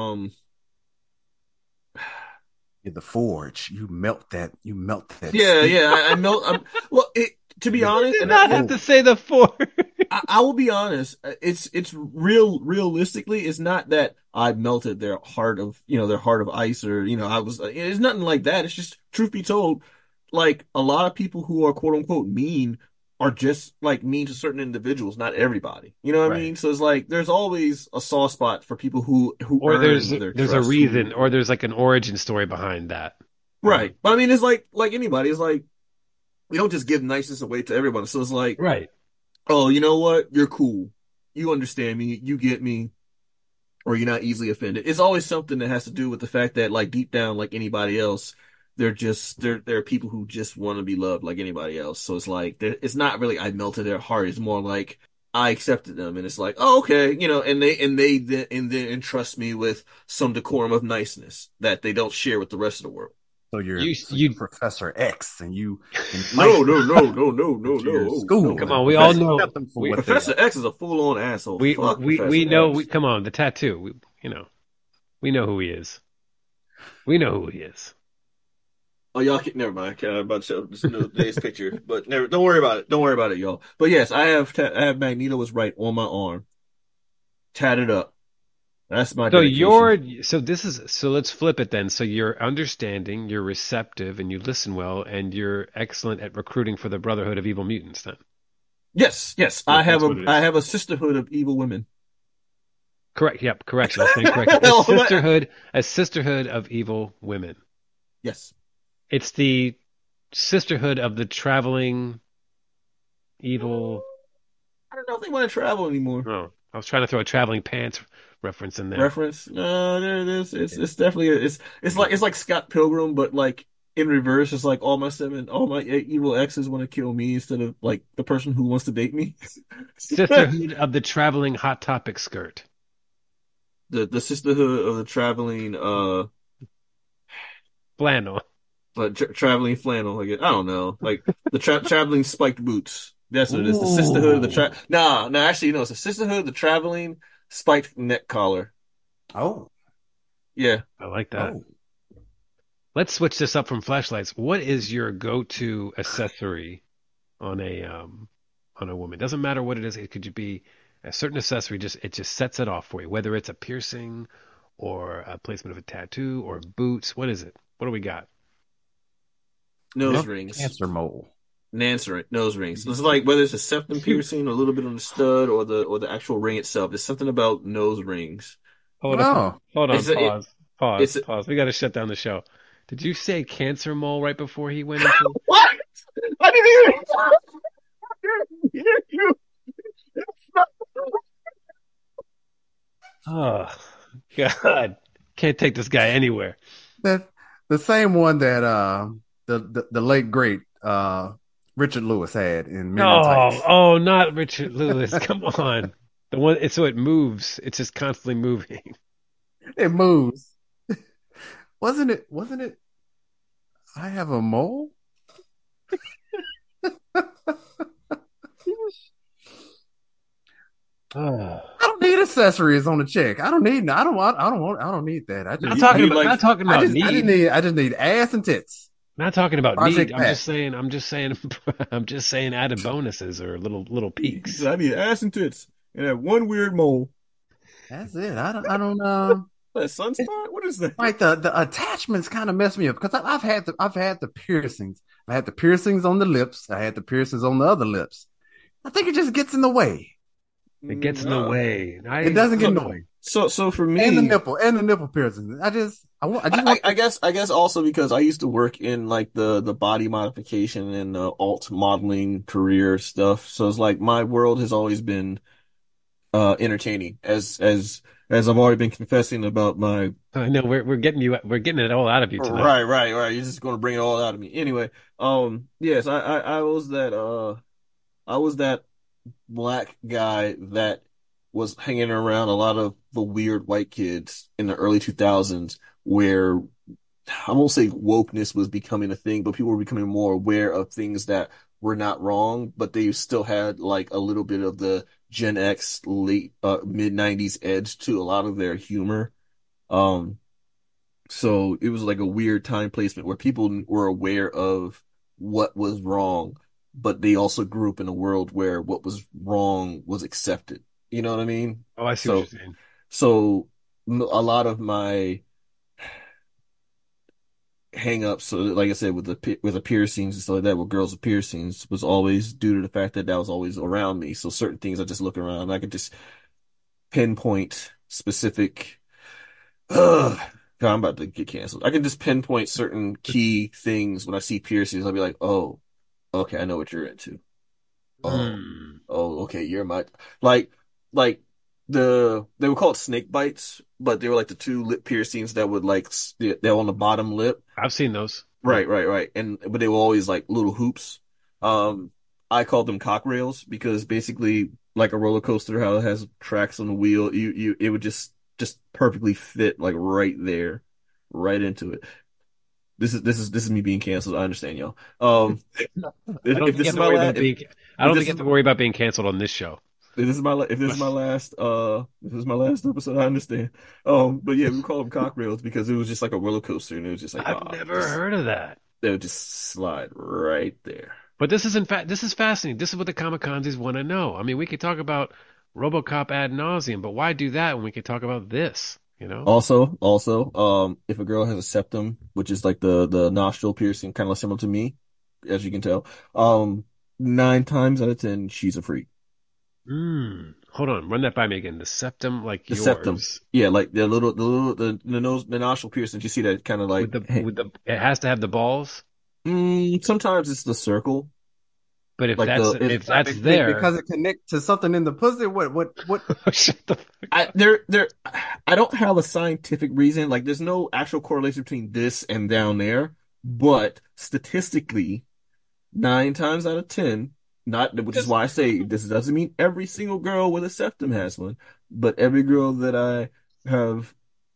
the forge. You melt that. Yeah. I melt. To be honest, you did not have to say the forge. I will be honest. It's realistically, it's not that I melted their heart of ice, or it's nothing like that. It's just, truth be told, like, a lot of people who are quote unquote mean are just like mean to certain individuals, not everybody. You know what I mean? So it's like there's always a soft spot for people who or there's trust, a reason, or there's like an origin story behind that. Right. But I mean, it's like anybody. It's like we don't just give niceness away to everyone. So it's like, right. Oh, you know what? You're cool. You understand me. You get me. Or you're not easily offended. It's always something that has to do with the fact that, like, deep down, like anybody else, there are people who just want to be loved like anybody else. So it's like, it's not really I melted their heart. It's more like I accepted them, and it's like, oh, okay, and they then entrust me with some decorum of niceness that they don't share with the rest of the world. So you're Professor X, and you no. School. Come on, we all know Professor X is a full-on asshole. We know. Come on, the tattoo. We know who he is. We know who he is. Oh, y'all can never mind. I'm about to show today's picture, but don't worry about it. Don't worry about it, y'all. But yes, I have Magneto was right on my arm, tatted up. That's my dedication. So let's flip it then. So you're understanding, you're receptive, and you listen well, and you're excellent at recruiting for the Brotherhood of Evil Mutants then. Yes. I have a sisterhood of evil women. Correct. Yep. Correction. I stand corrected. A sisterhood of evil women. Yes. It's the sisterhood of the traveling evil. I don't know if they want to travel anymore. Oh, I was trying to throw a traveling pants reference in there. No, there it is. It's definitely it's like Scott Pilgrim, but like in reverse. It's like all my evil exes want to kill me instead of like the person who wants to date me. Sisterhood of the traveling Hot Topic skirt. The sisterhood of the traveling flannel. Traveling flannel, like I don't know, like the traveling spiked boots. That's what it is. The Sisterhood of the actually, no, it's the Sisterhood of the Traveling Spiked Neck Collar. Oh, Yeah. I like that. oh. Let's switch this up from flashlights. What is your go-to accessory on a woman? Doesn't matter what it is. It could be a certain accessory. It just sets it off for you. Whether it's a piercing, or a placement of a tattoo, or boots. What is it? What do we got? Nose rings. Cancer mole. Nose rings. It's like whether it's a septum piercing or a little bit on the stud or the actual ring itself. There's something about nose rings. Hold on. It's Pause. We got to shut down the show. Did you say cancer mole right before he went into? What? I didn't hear you. Oh, God. Can't take this guy anywhere. That the same one that the late great Richard Lewis had in Men in Tights. Oh, not Richard Lewis. Come on. The one, so it moves. It's just constantly moving. It moves. Wasn't it? I have a mole. I don't need accessories on the chick. I don't need that. Not talking about need. I just need ass and tits. Not talking about Project need. I'm just saying added bonuses or little peaks. I need ass and tits and that one weird mole. That's it. I don't know. That sunspot? What is that? Like the attachments kind of mess me up because I've had the piercings. I had the piercings on the lips. I had the piercings on the other lips. I think it just gets in the way. It gets in the way. It doesn't get in the way. So for me, and the nipple piercings. I guess also because I used to work in like the body modification and alt modeling career stuff. So it's like my world has always been entertaining as I've already been confessing about my. I know we're getting it all out of you tonight. Right. You're just going to bring it all out of me anyway. Yes, I was that black guy that was hanging around a lot of the weird white kids in the early 2000s, where I won't say wokeness was becoming a thing, but people were becoming more aware of things that were not wrong, but they still had like a little bit of the Gen X late mid 90s edge to a lot of their humor. So it was like a weird time placement where people were aware of what was wrong, but they also grew up in a world where what was wrong was accepted. You know what I mean? Oh, I see what you're saying. So a lot of my hang-ups, so like I said, with the piercings and stuff like that, with girls with piercings, was always due to the fact that was always around me. So certain things I just look around and I could just pinpoint specific. God, I'm about to get canceled. I can just pinpoint certain key things when I see piercings. I'll be like, oh, okay, I know what you're into. Oh, okay, you're my like they were called snake bites, but they were like the two lip piercings that would like they're on the bottom lip. I've seen those. Right. But they were always like little hoops. I called them cock rails because basically like a roller coaster, how it has tracks on the wheel, it would just perfectly fit like right there, right into it. This is me being canceled. I understand, y'all. I don't think you have to worry about being canceled on this show. If this is my last episode, I understand. But yeah, we call them cock rails because it was just like a roller coaster, and it was just like I've never heard of that. They would just slide right there. But this is fascinating. This is what the kamikazes want to know. I mean, we could talk about RoboCop ad nauseum, but why do that when we could talk about this? You know. Also, if a girl has a septum, which is like the nostril piercing, kind of similar to me, as you can tell, 9 times out of 10, she's a freak. Hold on, run that by me again. The septum, like the yours. Septum, yeah, like the nostril piercing. You see that kind of like it has to have the balls. Sometimes it's the circle. But if like that's there because it connects to something in the pussy, what? Shut the fuck up. I don't have a scientific reason. Like, there's no actual correlation between this and down there. But statistically, 9 times out of 10, which is why I say this doesn't mean every single girl with a septum has one, but every girl that I have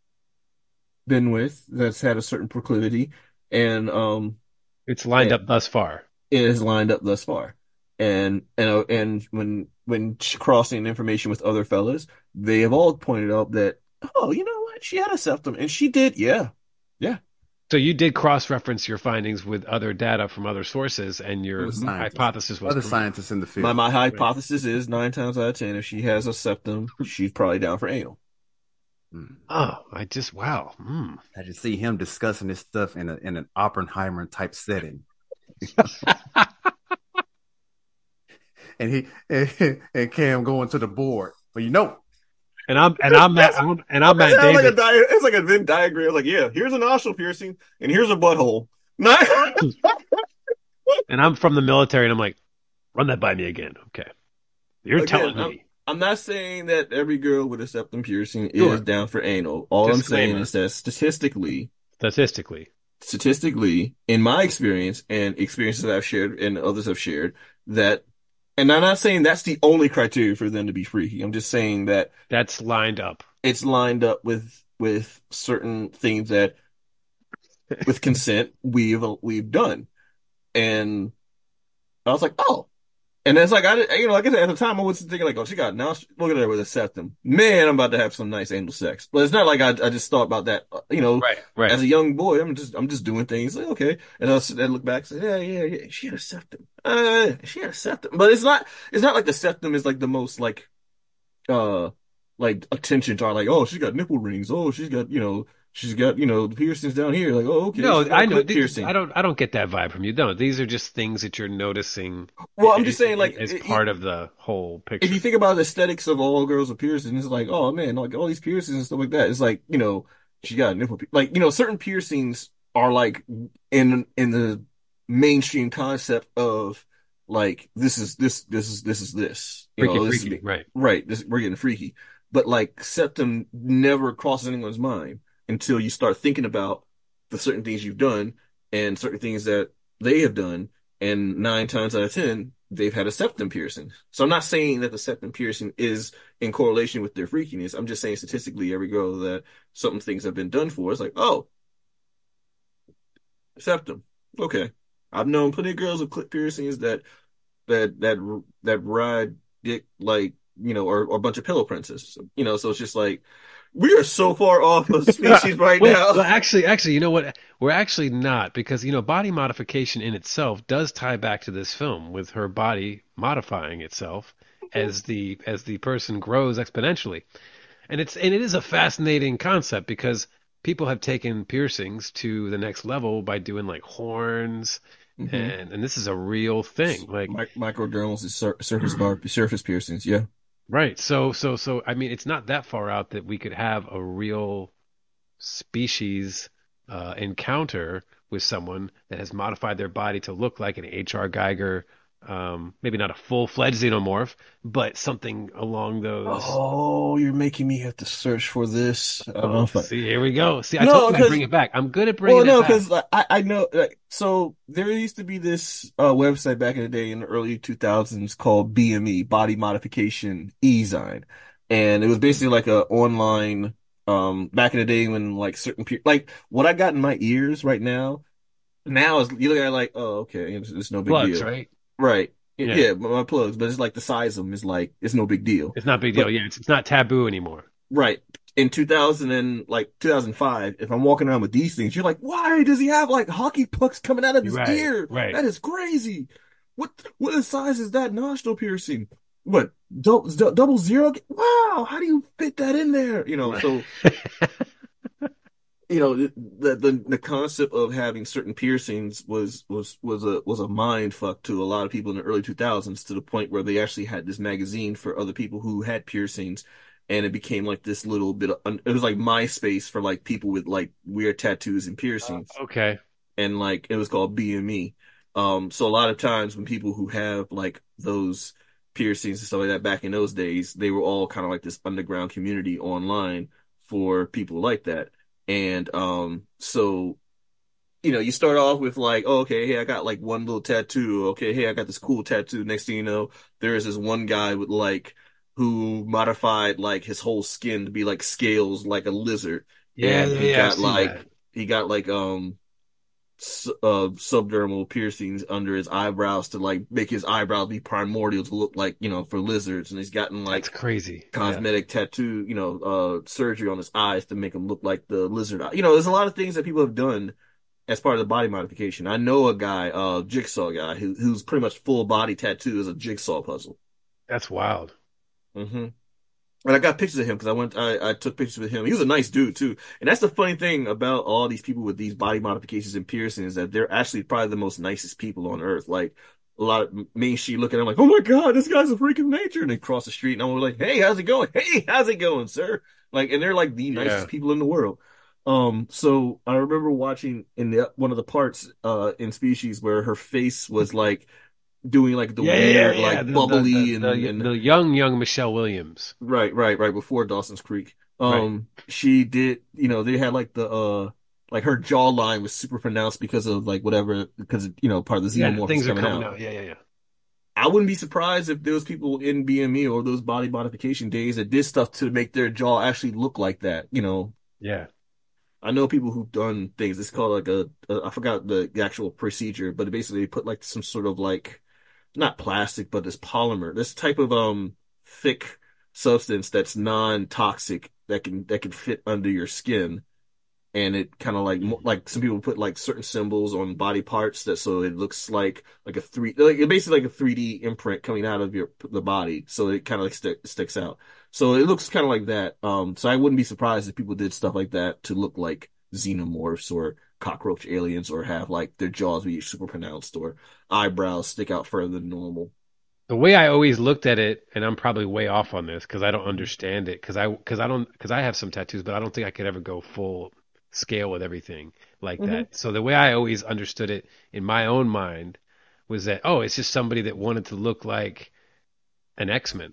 been with that's had a certain proclivity, and it's lined up thus far. It is lined up thus far. and when crossing information with other fellas, they have all pointed out that, oh, you know what, she had a septum, and she did, yeah, yeah. So you did cross-reference your findings with other data from other sources, and your Other scientists, hypothesis was other correct. scientists in the My field. my hypothesis is 9 times out of 10, if she has a septum, she's probably down for anal. Oh, wow. I just see him discussing this stuff in an Oppenheimer type setting. And he and Cam going to the board. Well, you know, And I'm Matt David. It's like a Venn diagram. Like, yeah, here's a nostril piercing, and here's a butthole. And I'm from the military, and I'm like, run that by me again. Okay. You're telling me. I'm not saying that every girl with a septum piercing Sure. is down for anal. All Disclaimer. I'm saying is that statistically, in my experience and experiences that I've shared and others have shared, that, and I'm not saying that's the only criteria for them to be freaky. I'm just saying that That's lined up. it's lined up with certain things that, with consent, we've done. And I was like, oh. And it's like, like I said, at the time, I was thinking like, oh, she got, now look at her with a septum. Man, I'm about to have some nice anal sex. But it's not like I just thought about that, Right. as a young boy, I'm just doing things like, okay. And I look back and say, yeah, she had a septum. She had a septum. But it's not like the septum is like the most like attention to, like, oh, she's got nipple rings. Oh, she's got the piercings down here. Like, oh, okay. No, she's got I know. clit piercing. I don't get that vibe from you. No, these are just things that you're noticing. Well, I'm just saying, like, as part of the whole picture. If you think about the aesthetics of all girls with piercings, it's like, oh man, like all these piercings and stuff like that. It's like, she got a nipple, like, certain piercings are like in the mainstream concept of like, this is this. Freaky, right. Right. We're getting freaky. But like septum never crosses anyone's mind until you start thinking about the certain things you've done and certain things that they have done. And 9 times out of 10, they've had a septum piercing. So I'm not saying that the septum piercing is in correlation with their freakiness. I'm just saying statistically, every girl that certain things have been done for, it's like, oh, septum. Okay. I've known plenty of girls with clit piercings that ride dick like, or a bunch of pillow princess. So it's just like, we are so far off of species right now. Well, actually, you know what? We're actually not, because body modification in itself does tie back to this film, with her body modifying itself as the person grows exponentially, and it is a fascinating concept, because people have taken piercings to the next level by doing like horns, and this is a real thing, like microdermals is surface piercings, yeah. Right. So I mean, it's not that far out that we could have a real species encounter with someone that has modified their body to look like an H.R. Geiger, maybe not a full-fledged xenomorph, but something along those. Oh, you're making me have to search for this. See, here we go. See, I told you I'd bring it back. I'm good at bringing it back. Well, no, because I know. So there used to be this website back in the day in the early 2000s called BME, Body Modification E-Zine, and it was basically like a online. Back in the day when like certain like what I got in my ears right now is you look at it like, oh, okay, it's no big Plugs, deal, right? Right. Yeah, my plugs, but it's like the size of them is like, it's no big deal. It's not a big deal. Yeah, it's not taboo anymore. Right. In 2005, if I'm walking around with these things, you're like, why does he have like hockey pucks coming out of his ear? Right. That is crazy. What size is that nostril piercing? What, double zero? Wow, how do you fit that in there? So the concept of having certain piercings was a mind fuck to a lot of people in the early 2000s, to the point where they actually had this magazine for other people who had piercings, and it became like this little bit of, it was like MySpace for like people with like weird tattoos and piercings. Okay. And like it was called BME. So a lot of times when people who have like those piercings and stuff like that back in those days, they were all kind of like this underground community online for people like that. And so you start off with like, oh, okay, hey, I got like one little tattoo. Okay, hey, I got this cool tattoo. Next thing you know, there's this one guy with like who modified like his whole skin to be like scales, like a lizard. Yeah, and he got like subdermal piercings under his eyebrows to like make his eyebrows be primordial to look like, for lizards. And he's gotten That's like crazy. cosmetic tattoo, surgery on his eyes to make him look like the lizard eye. There's a lot of things that people have done as part of the body modification. I know a guy, jigsaw guy, who's pretty much full body tattoo is a jigsaw puzzle. That's wild. Mm-hmm. And I got pictures of him because I took pictures with him. He was a nice dude too. And that's the funny thing about all these people with these body modifications and piercings, that they're actually probably the most nicest people on earth. Like a lot of me and she look at him like, oh my God, this guy's a freak of nature. And they cross the street and I'm like, hey, how's it going? Hey, how's it going, sir? Like, and they're like the nicest people in the world. So I remember watching in one of the parts, in Species where her face was like, doing like the weird, like bubbly the young Michelle Williams. Right, before Dawson's Creek. Right. She did, they had like the, like her jawline was super pronounced because of like whatever, because, part of the xenomorph things is are coming coming out. Yeah. I wouldn't be surprised if there was people in BME or those body modification days that did stuff to make their jaw actually look like that, Yeah. I know people who've done things. It's called like I forgot the actual procedure, but basically they put like some sort of like, not plastic, but this polymer, this type of thick substance that's non-toxic that can fit under your skin, and it kind of like some people put like certain symbols on body parts that so it looks like basically like a 3D imprint coming out of the body, so it kind of like sticks out. So it looks kind of like that. So I wouldn't be surprised if people did stuff like that to look like xenomorphs or cockroach aliens, or have like their jaws be super pronounced or eyebrows stick out further than normal. The way I always looked at it, and I'm probably way off on this because I don't understand it, because I have some tattoos, but I don't think I could ever go full scale with everything like that. So the way I always understood it in my own mind was that, it's just somebody that wanted to look like an X-Men.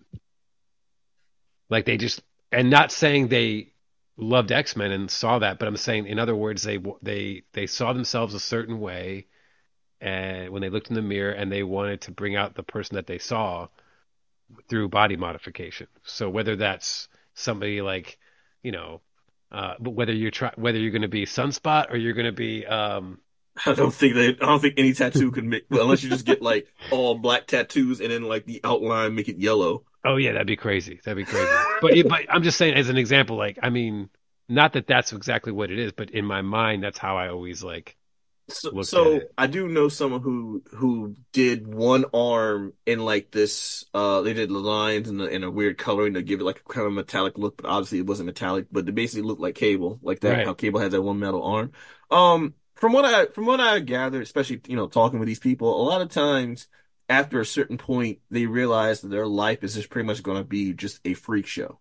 Like and not saying they loved X-Men and saw that, but I'm saying, in other words, they saw themselves a certain way, and when they looked in the mirror, and they wanted to bring out the person that they saw through body modification. So whether that's somebody like, but whether you're going to be Sunspot or you're going to be I don't think any tattoo could make, well, unless you just get like all black tattoos and then like the outline make it yellow. Oh yeah, that'd be crazy. But I'm just saying, as an example, like, I mean, not that that's exactly what it is, but in my mind, that's how I always like. So I do know someone who did one arm in like this. They did the lines in a weird coloring to give it like a kind of metallic look, but obviously it wasn't metallic. But it basically looked like Cable, like that. Right. How Cable has that one metal arm. From what I gathered, especially talking with these people, a lot of times after a certain point, they realize that their life is just pretty much going to be just a freak show.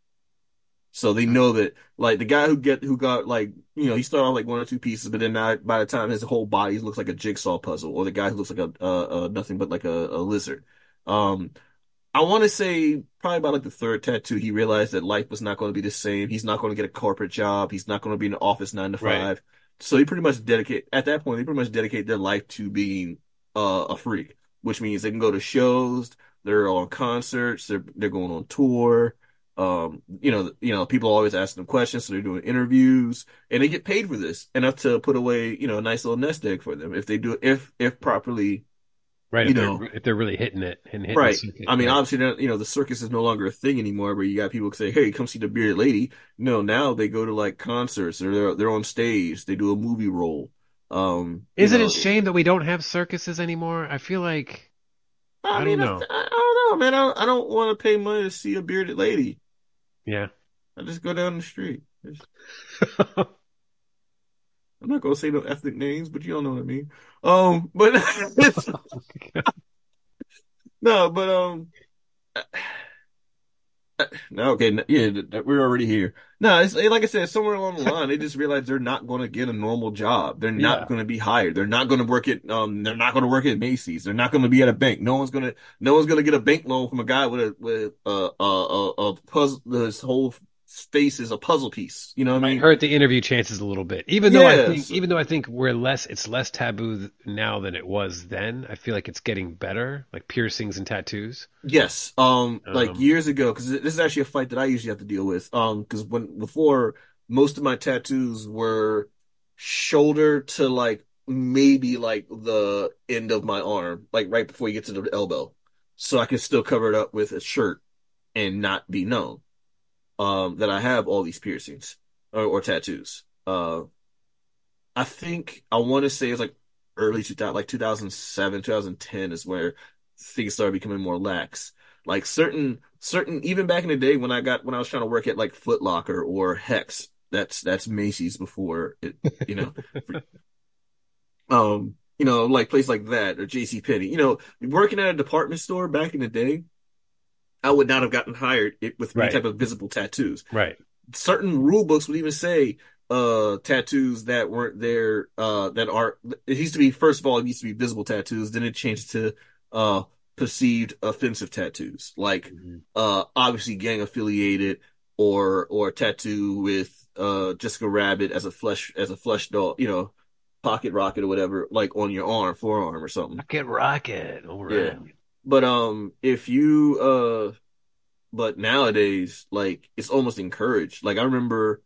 So they know that, like, the guy who got like, he started off like one or two pieces, but then now by the time his whole body looks like a jigsaw puzzle, or the guy who looks like a nothing but like a lizard. I want to say probably about like the third tattoo, he realized that life was not going to be the same. He's not going to get a corporate job. He's not going to be in the office 9 to 5. Right. So they pretty much dedicate their life to being a freak, which means they can go to shows, they're on concerts, they're going on tour. People are always asking them questions, so they're doing interviews, and they get paid for this enough to put away, a nice little nest egg for them if they do it, if properly. Right, if they're really hitting it and hitting right. The circuit, I mean, obviously, the circus is no longer a thing anymore. Where you got people say, "Hey, come see the bearded lady." No, now they go to like concerts, or they're on stage. They do a movie role. Is it a shame that we don't have circuses anymore? I feel like I don't know. I don't know, man. I don't want to pay money to see a bearded lady. Yeah, I just go down the street. I'm not gonna say no ethnic names, but you all know what I mean. But no, but no, okay, yeah, we're already here. No, it's like I said, somewhere along the line, they just realized they're not going to get a normal job. They're not going to be hired. They're not going to work at they're not going to work at Macy's. They're not going to be at a bank. No one's going to get a bank loan from a guy with a puzzle. This whole face is a puzzle piece. You know what I mean? Hurt the interview chances a little bit. Even though I think it's less taboo now than it was then. I feel like it's getting better, like piercings and tattoos. Yes. Like years ago, because this is actually a fight that I usually have to deal with. Because before most of my tattoos were shoulder to like maybe like the end of my arm, like right before you get to the elbow, so I can still cover it up with a shirt and not be known that I have all these piercings or tattoos. I think I want to say it's like early 2000, like 2007, 2010 is where things started becoming more lax. Like certain even back in the day when I was trying to work at like Foot Locker or Hex, that's Macy's before it, you know, like place like that or JC Penney. Working at a department store back in the day, I would not have gotten hired with any Right. type of visible tattoos. Right. Certain rule books would even say tattoos that weren't there that are it used to be, first of all, it used to be visible tattoos, then it changed to perceived offensive tattoos, like obviously gang affiliated or tattoo with Jessica Rabbit as a flesh doll, pocket rocket or whatever, like on your forearm or something. Pocket rocket. All right. Yeah. But if you but nowadays, like, it's almost encouraged. Like, I remember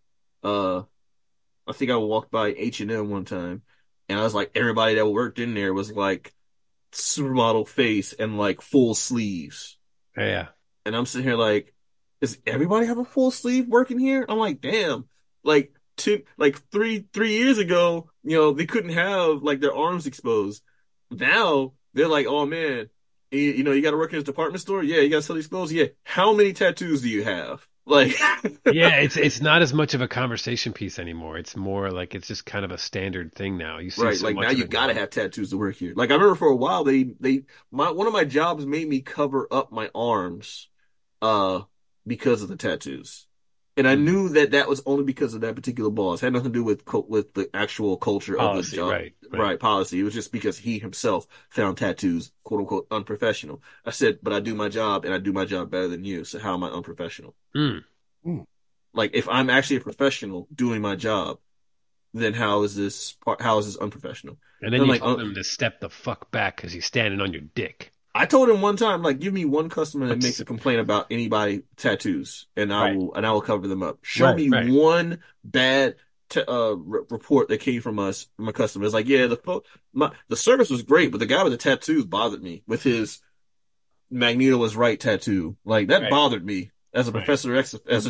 I think I walked by H&M one time, and I was like, everybody that worked in there was like supermodel face and like full sleeves. Yeah. And I'm sitting here like, does everybody have a full sleeve working here? I'm like, damn. Like three years ago, they couldn't have like their arms exposed. Now they're like, oh man, you got to work in this department store. Yeah, you got to sell these clothes. Yeah, how many tattoos do you have? Like, Yeah, it's not as much of a conversation piece anymore. It's more like it's just kind of a standard thing now. You see right? so Like much now of you it got to now. have tattoos to work here. Like I remember for a while one of my jobs made me cover up my arms, because of the tattoos. And I knew that was only because of that particular boss. It had nothing to do with the actual culture Policy, of the job. right. Policy. It was just because he himself found tattoos, quote unquote, unprofessional. I said, but I do my job and I do my job better than you. So how am I unprofessional? Mm. Like if I'm actually a professional doing my job, then how is this unprofessional? And then I'm you like, told him to step the fuck back because he's standing on your dick. I told him one time, like, give me one customer that That's- makes a complaint about anybody tattoos, and I Right. will cover them up. Show Right, me right. one bad report that came from a customer. It's like, yeah, the service was great, but the guy with the tattoos bothered me with his Magneto is right tattoo. Like that Right. bothered me as a Right. Professor X, as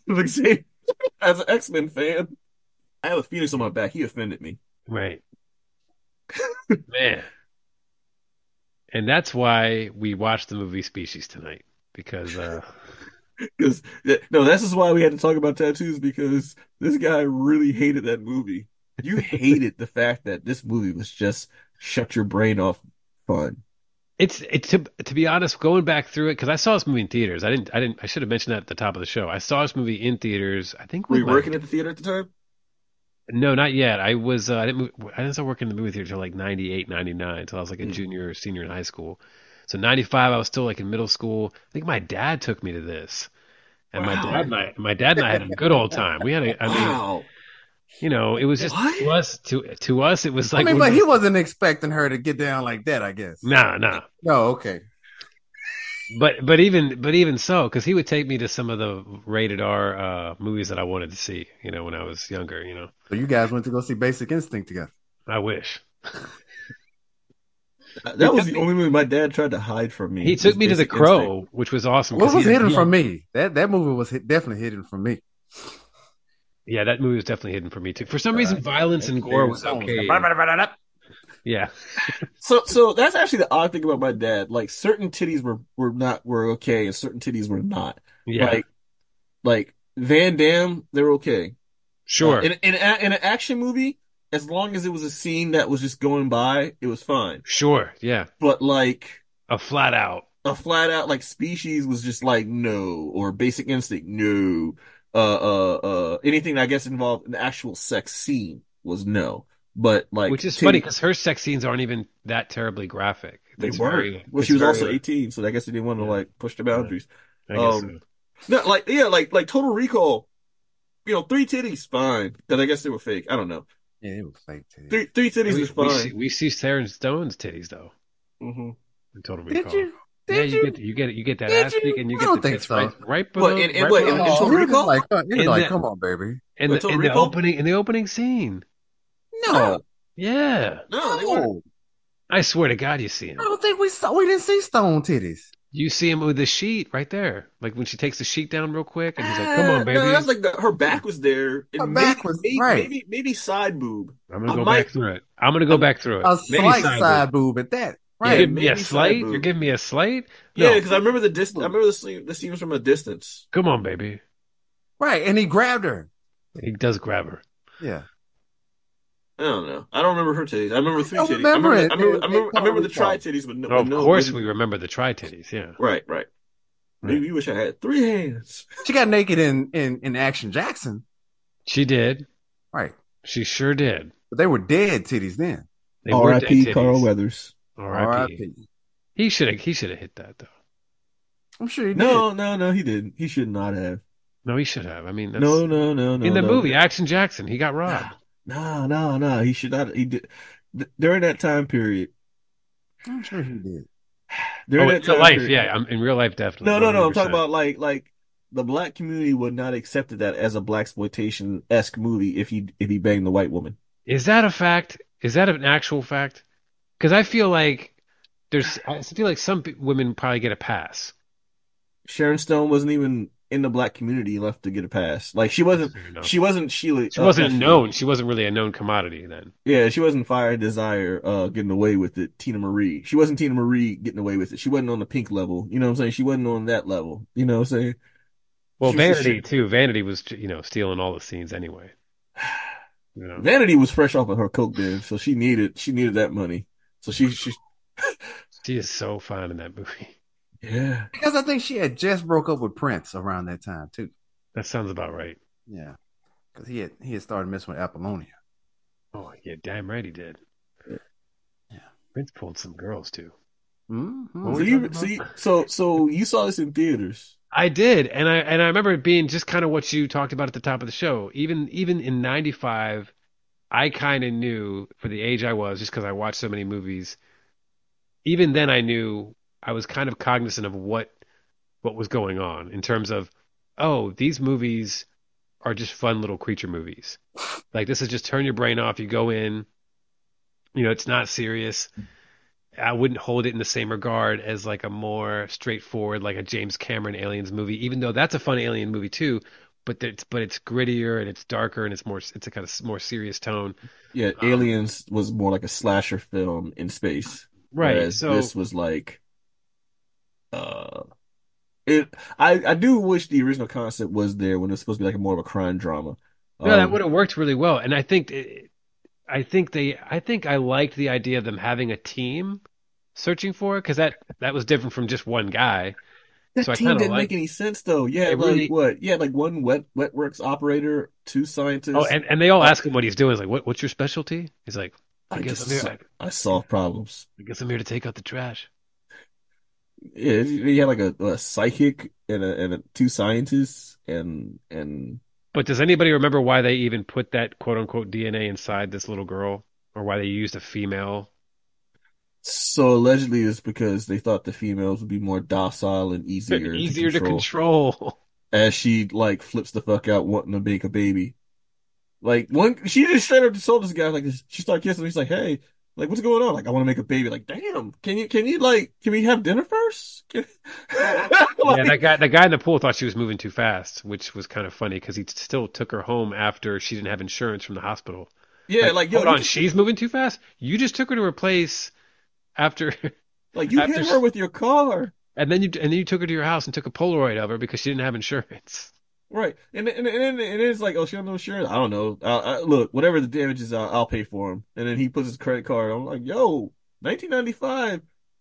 as an X-Men fan. I have a Phoenix on my back. He offended me. Right. Man. And that's why we watched the movie Species tonight. Because Because this is why we had to talk about tattoos, because this guy really hated that movie. You hated the fact that this movie was just shut your brain off fun. to be honest, going back through it, because I saw this movie in theaters. I should have mentioned that at the top of the show. I saw this movie in theaters. I think Were with you working at the theater at the time? No, not yet. I didn't start working in the movie theater until like 98, 99, until I was like a junior or senior in high school. So 95, I was still like in middle school. I think my dad took me to this. And Wow. my dad and I had a good old time. We had Wow. it was just to us it was like but he wasn't expecting her to get down like that, I guess. Nah. No, okay. But even so, because he would take me to some of the rated R movies that I wanted to see, when I was younger, So you guys went to go see Basic Instinct together. I wish. That was the only movie my dad tried to hide from me. He took me to The Basic Crow, Instinct. which was awesome. What 'cause was he- hidden he- from me? That movie was definitely hidden from me. Yeah, that movie was definitely hidden from me too. For some reason, violence and gore was okay. Yeah. So that's actually the odd thing about my dad. Like certain titties were okay and certain titties were not. Yeah. Like Van Damme, they're okay. Sure. In an action movie, as long as it was a scene that was just going by, it was fine. Sure. Yeah. But like A flat out. like Species was just like no, or Basic Instinct no. Anything that I guess involved an actual sex scene was no. But like, Which is funny because her sex scenes aren't even that terribly graphic. they It's were. very- Well, it's she was very, also 18, so I guess they didn't want to like push the boundaries. I guess so. No, like Total Recall. 3 titties, fine. Because I guess they were fake. I don't know. Yeah, it was fake titties. Three titties is fine. We see Sharon Stone's titties though. Mm-hmm. In Total Did Recall. you? Yeah, Did you get that Did ass you? cheek and you I get don't the think tits so. right below. What, in right what, below- in Total you're Recall? You're In like, the- come on, baby. in Wait, the Total in the Recall? opening in the opening scene. No. Yeah. No, they weren't. No, I swear to God, you see I him. don't think we didn't see stone titties. You see him with the sheet right there. Like when she takes the sheet down real quick and he's like, come on, No, baby. that's like her back was there, Her and back was right. maybe side boob. I'm going I to go might, back through it. I'm going to go I'm, back through it. A Maybe slight side boob at that. You're yeah, Right. giving me a maybe side slight? You're boob. giving me a slight? Yeah, No. because I remember I remember the scenes from a distance. Come on, baby. Right. And he grabbed her. He does grab her. Yeah. I don't know. I don't remember her titties. I remember three I titties. remember it. I remember the tri titties, but no. Oh, but of no, course but- we remember the tri-titties, yeah. Right. Maybe you wish I had 3 hands. She got naked in Action Jackson. She did. Right. She sure did. But they were dead titties then. They were dead R.I.P. titties. Carl Weathers. R.I.P. He should have hit that though. I'm sure he did. No, he didn't. He should not have. No, he should have. I mean, that's, No. in the movie Action Jackson, he got robbed. No. He should not. He did during that time period. I'm sure he did. During that in real time life, period. yeah. In real life, definitely. No. I'm 100%. talking about like the black community would not accepted that as a blaxploitation-esque movie if he banged the white woman. Is that a fact? Is that an actual fact? Because I feel like some women probably get a pass. Sharon Stone wasn't even in the black community enough to get a pass. Like she wasn't Sheila. She wasn't known. She wasn't really a known commodity then. Yeah, she wasn't Fire and Desire getting away with it. Tina Marie. She wasn't Tina Marie getting away with it. She wasn't on the Pink level. You know what I'm saying? She wasn't on that level. You know what I'm saying? Well, She was Vanity too. Vanity was stealing all the scenes anyway. Vanity was fresh off of her coke bin, so she needed that money. So she She is so fine in that movie. Yeah. Because I think she had just broke up with Prince around that time too. That sounds about right. Yeah. Because he had started messing with Apollonia. Oh yeah, damn right he did. Yeah. Prince pulled some girls too. Mm-hmm. So you saw this in theaters. I did, and I remember it being just kind of what you talked about at the top of the show. Even in '95, I kind of knew for the age I was, just because I watched so many movies. Even then, I knew I was kind of cognizant of what was going on in terms of, oh, these movies are just fun little creature movies. Like this is just turn your brain off. You go in, it's not serious. I wouldn't hold it in the same regard as like a more straightforward, like a James Cameron Aliens movie, even though that's a fun alien movie too. But it's grittier and it's darker and it's a kind of more serious tone. Yeah, Aliens was more like a slasher film in space, right? Whereas so this was like, I do wish the original concept was there when it was supposed to be like more of a crime drama. No, that would have worked really well, and I think I liked the idea of them having a team searching for it because that was different from just one guy. That so team didn't make any sense though. Yeah, like really, what? Yeah, like one wetworks operator, 2 scientists. Oh, and they all ask him what he's doing. He's like, what's your specialty? He's like, I solve problems. I guess I'm here to take out the trash. Yeah, he had like a psychic and 2 scientists and. But does anybody remember why they even put that quote unquote DNA inside this little girl, or why they used a female? So allegedly, it's because they thought the females would be more docile and easier to control. As she like flips the fuck out wanting to make a baby. Like she just straight up told this guy like she started kissing him. He's like, hey, like what's going on? Like I want to make a baby. Like damn, can we have dinner first? Yeah, that guy in the pool thought she was moving too fast, which was kind of funny because he still took her home after she didn't have insurance from the hospital. Yeah, hold on, she's moving too fast. You just took her to her place after, like you hit her with your car, and then you took her to your house and took a Polaroid of her because she didn't have insurance. Right, and it's like, oh, she don't know insurance. I don't know. Look, whatever the damages, I'll pay for them. And then he puts his credit card. I'm like, yo, 1995,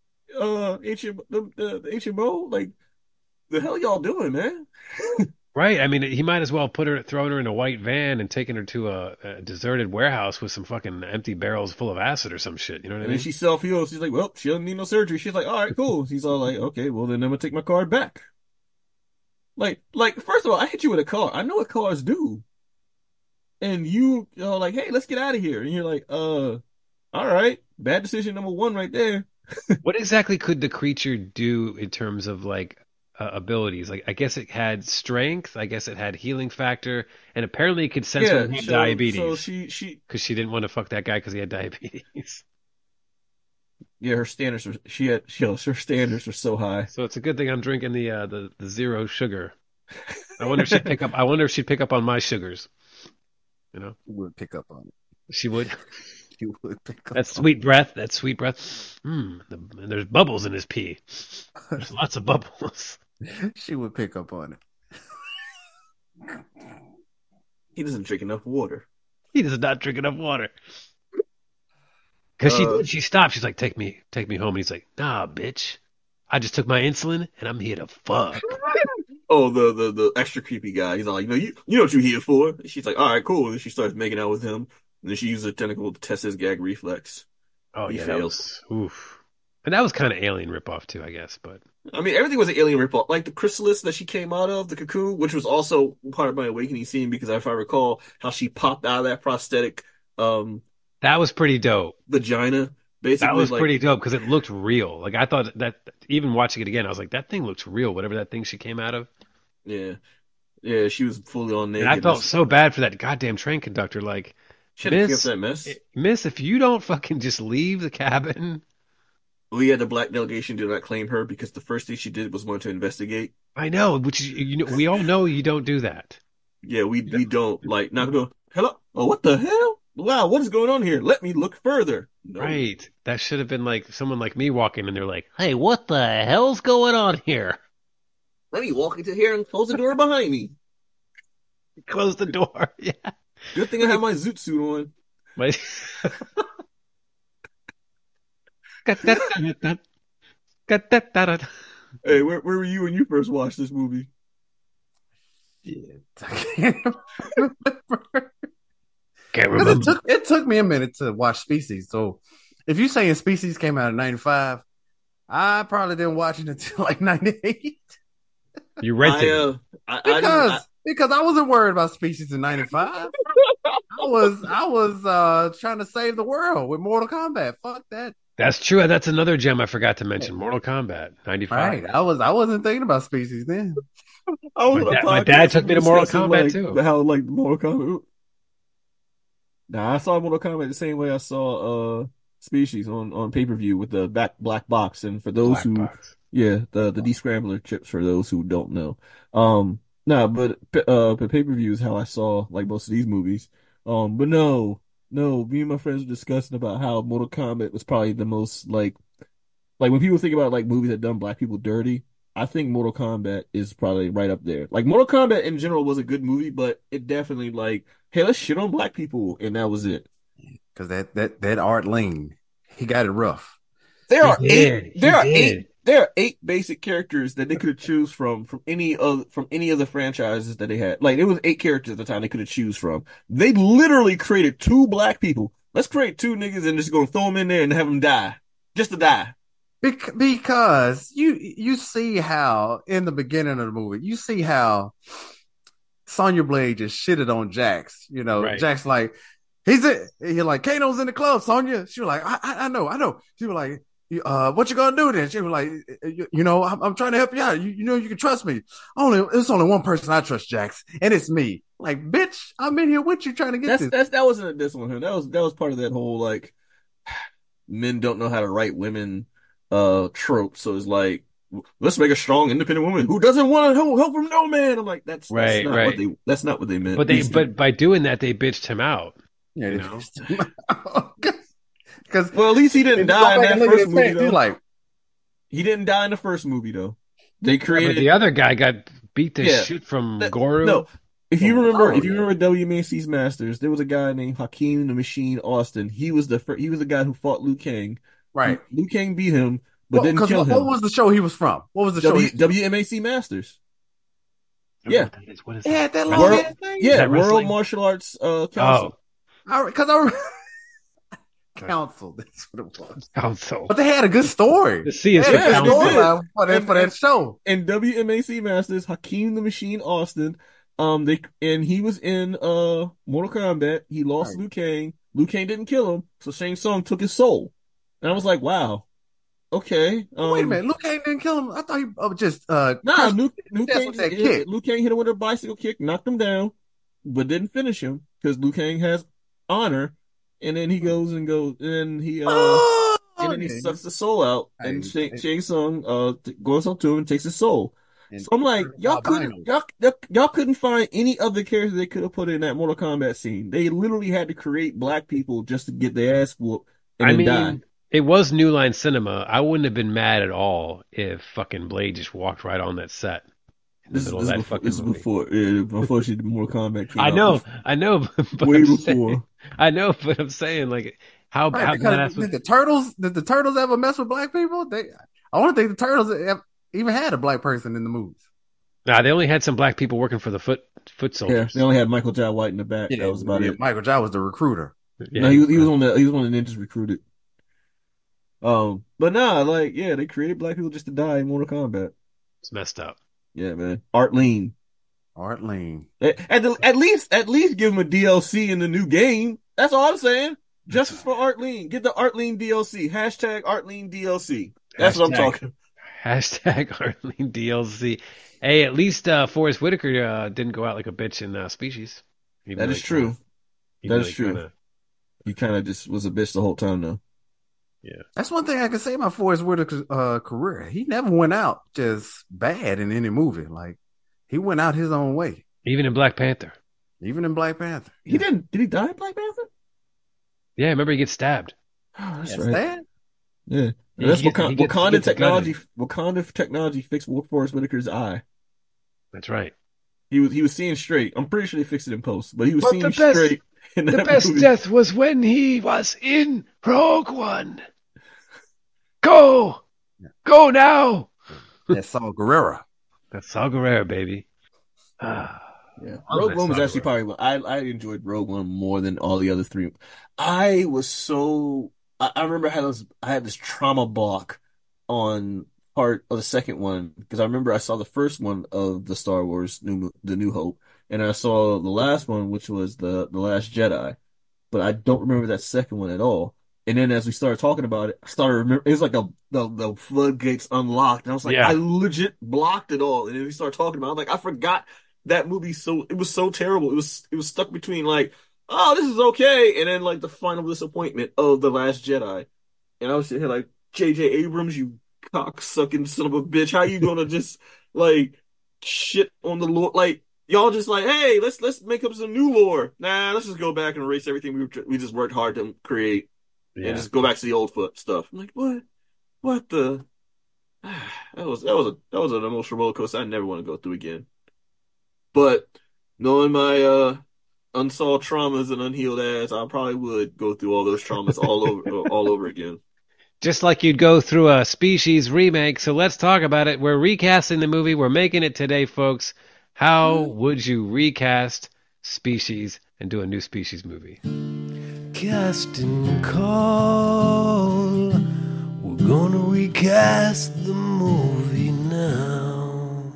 the HMO, like, the hell y'all doing, man? Right. I mean, he might as well thrown her in a white van and taken her to a deserted warehouse with some fucking empty barrels full of acid or some shit. You know what I mean? And then she self-heals. She's like, well, she doesn't need no surgery. She's like, all right, cool. He's all like, okay, well, then I'm gonna take my card back. Like, first of all, I hit you with a car. I know what cars do. And you know, like, hey, let's get out of here. And you're like, all right. Bad decision number 1 right there. What exactly could the creature do in terms of like abilities. Like, I guess it had strength. I guess it had healing factor, and apparently it could sense Yeah, when he had so diabetes. she Because she didn't want to fuck that guy because he had diabetes. yeah, her standards were her standards were so high. So it's a good thing I'm drinking the zero sugar. I wonder if she'd pick up. I wonder if she'd pick up on my sugars. You know, She would pick up on it. she would. She would pick up. That sweet breath. That sweet breath. And there's bubbles in his pee. There's lots of bubbles. She would pick up on it. He doesn't drink enough water. He does not drink enough water. Because she stopped. She's like, take me home. And he's like, nah, bitch. I just took my insulin and I'm here to fuck. Oh, the extra creepy guy. He's all like, you know what you're here for. And she's like, all right, cool. And then she starts making out with him. And then she uses a tentacle to test his gag reflex. Oh, He yeah, fails. that was, oof. And that was kind of Alien ripoff too, I guess. But I mean, everything was an alien ripoff. Like the chrysalis that she came out of, the cocoon, which was also part of my awakening scene because if I recall how she popped out of that prosthetic that was pretty dope. vagina. Basically, That was like, pretty dope because it looked real. Like I thought that even watching it again, I was like, that thing looks real. Whatever that thing she came out of. yeah, yeah, she was fully on naked. And I felt so bad for that goddamn train conductor. Like, She had to clean up that mess. Miss, if you don't fucking just leave the cabin. We had the black delegation do not claim her because the first thing she did was want to investigate. I know, which is, we all know you don't do that. Yeah, we don't like not go. Hello, oh, what the hell? Wow, what is going on here? Let me look further. No. Right, that should have been like someone like me walking, and they're like, "Hey, what the hell's going on here?" Let me walk into here and close the door behind me. Close the door. Yeah. Good thing I have my zoot suit on. My... Hey, where were you when you first watched this movie? Can't remember. It took me a minute to watch Species. So if you're saying Species came out in 95, I probably didn't watch it until like 98. You rented it. Because I wasn't worried about Species in 95. I was trying to save the world with Mortal Kombat. Fuck that. That's true. That's another gem I forgot to mention. Mortal Kombat 95. Right. I wasn't thinking about Species then. My dad took me to Mortal Kombat too. How like Mortal Kombat. Nah, I saw Mortal Kombat the same way I saw Species on pay-per-view with the black box. And for those the descrambler chips for those who don't know. But pay-per-view is how I saw like most of these movies. But no, me and my friends were discussing about how Mortal Kombat was probably the most like when people think about like movies that done black people dirty, I think Mortal Kombat is probably right up there. Like Mortal Kombat in general was a good movie, but it definitely like, hey, let's shit on black people, and that was it. Because that Art Lane, he got it rough. There are eight basic characters that they could choose from any of the franchises that they had. Like it was 8 characters at the time they could have choose from. They literally created 2 black people. Let's create 2 niggas and just go throw them in there and have them die, just to die. Because you see how in the beginning of the movie, you see how Sonya Blade just shitted on Jax. You know, right. Jax like he's like Kano's in the club. Sonya, she was like, I know. She was like, what you gonna do then? She was like, I'm trying to help you out. You know you can trust me. There's only one person I trust, Jax, and it's me. Like, bitch, I'm in here with you trying to get this. That wasn't a diss on him. That was part of that whole like men don't know how to write women trope. So it's like, let's make a strong, independent woman who doesn't want to help from no man. I'm like, that's not what they meant. But by doing that, they bitched him out. Yeah, you know? Because at least he didn't die in that first movie. Though. He didn't die in the first movie though. They created but the other guy got beat to shit from Goro. No, if you remember WMAC's Masters, there was a guy named Hakeem the Machine Austin. He was the guy who fought Liu Kang. Right. Liu Kang beat him, but didn't kill him. What was the show he was from? What was the show? WMAC Masters. Yeah. What is that? Yeah, that long ass thing. Yeah, World Martial Arts Council. Because I Council, that's what it was. Council. But they had a good story. The C is for that show. In WMAC Masters, Hakeem the Machine Austin, he was in Mortal Kombat. He lost Liu Kang. Liu Kang didn't kill him, so Shang Tsung took his soul. And I was like, wow. okay. Wait a minute, Luke Cage didn't kill him. I thought he just Nah, crushed his chest with that kick. Luke Kang hit him with a bicycle kick, knocked him down, but didn't finish him because Liu Kang has honor, and then he goes, Oh, and then he yeah. sucks the soul out, and Hey, Shang Tsung goes up to him and takes his soul. and So I'm like, turns albino. y'all couldn't find any other character they could have put in that Mortal Kombat scene. They literally had to create black people just to get their ass whooped and I then mean, die. it was New Line Cinema. I wouldn't have been mad at all if fucking Blade just walked right on that set in the middle of that fucking movie. Before she did Mortal Kombat came I out. know, but Way I'm before. saying, I know, but I'm saying like how Right, how because badass was did the turtles ever mess with black people? I don't think the turtles even had a black person in the movies. Nah, they only had some black people working for the foot Yeah, soldiers. they only had Michael Jai White in the back. That was about it. Michael Jai was the recruiter. Yeah, No, he was one of the ninjas recruited. But nah, like, yeah, they created black people just to die in Mortal Kombat. it's messed up. Yeah, man. Art Lean. Art Lean. At least give him a DLC in the new game. That's all I'm saying. Just for Art Lean. Get the Art Lean DLC. Hashtag Art Lean DLC. That's what I'm talking. Hashtag Arlene DLC. Hey, at least Forrest Whitaker didn't go out like a bitch in Species. That is true. That is true. He kind of just was a bitch the whole time, though. Yeah. That's one thing I can say about Forrest Whitaker's career. He never went out just bad in any movie. Like, he went out his own way. Even in Black Panther. Even in Black Panther. He didn't. Did he die in Black Panther? Yeah, remember he gets stabbed. Oh, that's Yes, right. Dad? Yeah. Yeah, That's he gets Wakanda technology. gutted. Wakanda technology fixed Forrest Whitaker's eye. That's right. He was seeing straight. I'm pretty sure they fixed it in post, but he was But seeing the best- straight in that The best movie. death was when he was in Rogue One. Go! Go now! That's Saul Guerrero. That's Saw Gerrera, baby. Yeah. Rogue One was actually probably I enjoyed Rogue One more than all the other three. I remember I had this trauma block on part of the second one because I remember I saw the first one of the Star Wars The New Hope, and I saw the last one, which was the Last Jedi, but I don't remember that second one at all. And then as we started talking about it, I started remember it was like the floodgates unlocked, and I was like, Yeah. I legit blocked it all. And then we started talking about it, I'm like, I forgot that movie. It was so terrible. It was stuck between like, oh, this is okay, and then like the final disappointment of The Last Jedi. And I was sitting here like, J.J. Abrams, you cocksucking son of a bitch, how you gonna just like shit on the lore? Like, y'all just like, hey, let's make up some new lore. Nah, let's just go back and erase everything we just worked hard to create and just go back to the old stuff. I'm like, what the? That was an emotional roller coaster I never want to go through again. But knowing my unsolved traumas and unhealed ass, I probably would go through all those traumas all over again. Just like you'd go through a Species remake. So let's talk about it. We're recasting the movie. We're making it today, folks. How would you recast Species and do a new Species movie? Casting call. We're gonna recast the movie now.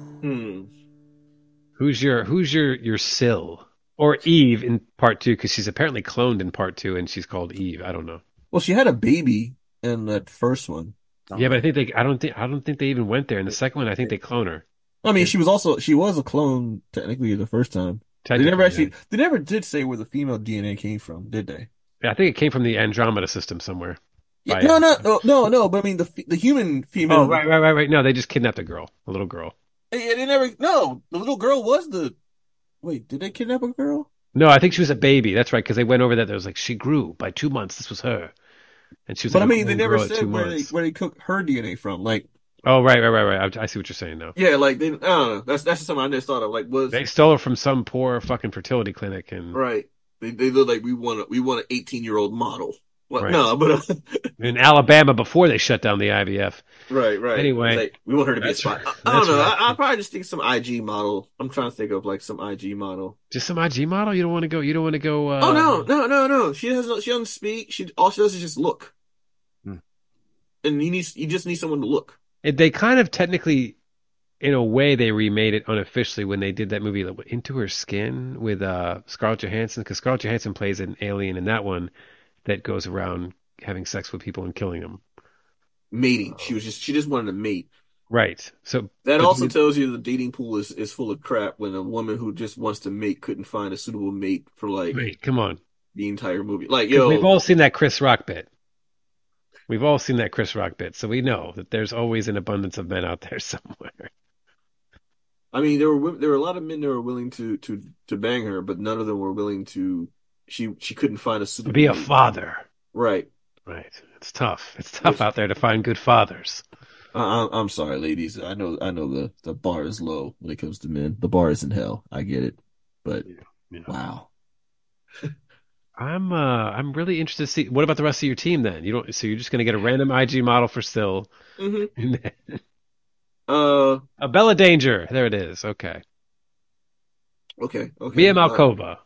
Who's your Syl or Eve in part 2? Because she's apparently cloned in part 2, and she's called Eve. I don't know. Well, she had a baby in that first one. Yeah, but I don't think they even went there. In the second one, I think they clone her. I mean, she was a clone technically the first time. They never did say where the female DNA came from, did they? Yeah, I think it came from the Andromeda system somewhere. Yeah, no. But I mean, the human female. Oh, right. No, they just kidnapped a little girl. Yeah, they never. No, the little girl was the. Wait, did they kidnap a girl? No, I think she was a baby. That's right, because they went over that. There was like she grew by 2 months. This was her, and she was. But like I mean, they never said where they took her DNA from. Like. Oh, right. I see what you're saying now. Yeah, like I don't know. That's just something I just thought of. Like, they stole her from some poor fucking fertility clinic and. Right. They look like we want an 18-year-old model. Well, right. No, but in Alabama before they shut down the IVF. Right. Anyway, like, we want her to be a spy. I don't know. I'll probably just think some IG model. I'm trying to think of like some IG model. Just some IG model. You don't want to go. Oh no. She doesn't speak. All she does is just look. And you just need someone to look. They kind of technically, in a way, they remade it unofficially when they did that movie Into Her Skin with Scarlett Johansson, because Scarlett Johansson plays an alien in that one that goes around having sex with people and killing them. mating. She just wanted to mate. Right. So that also tells you the dating pool is full of crap when a woman who just wants to mate couldn't find a suitable mate for like come on. The entire movie. Like, yo, we've all seen that Chris Rock bit. So we know that there's always an abundance of men out there somewhere. I mean, there were a lot of men that were willing to bang her, but none of them were willing to. She couldn't find a suitable be a father. Right. It's tough. It's tough out there to find good fathers. I'm sorry, ladies. I know the bar is low when it comes to men. The bar is in hell. I get it, but wow. I'm really interested to see. What about the rest of your team then? So you're just going to get a random IG model for still. Mm-hmm. A Bella Danger. There it is. Okay. Mia Malkova.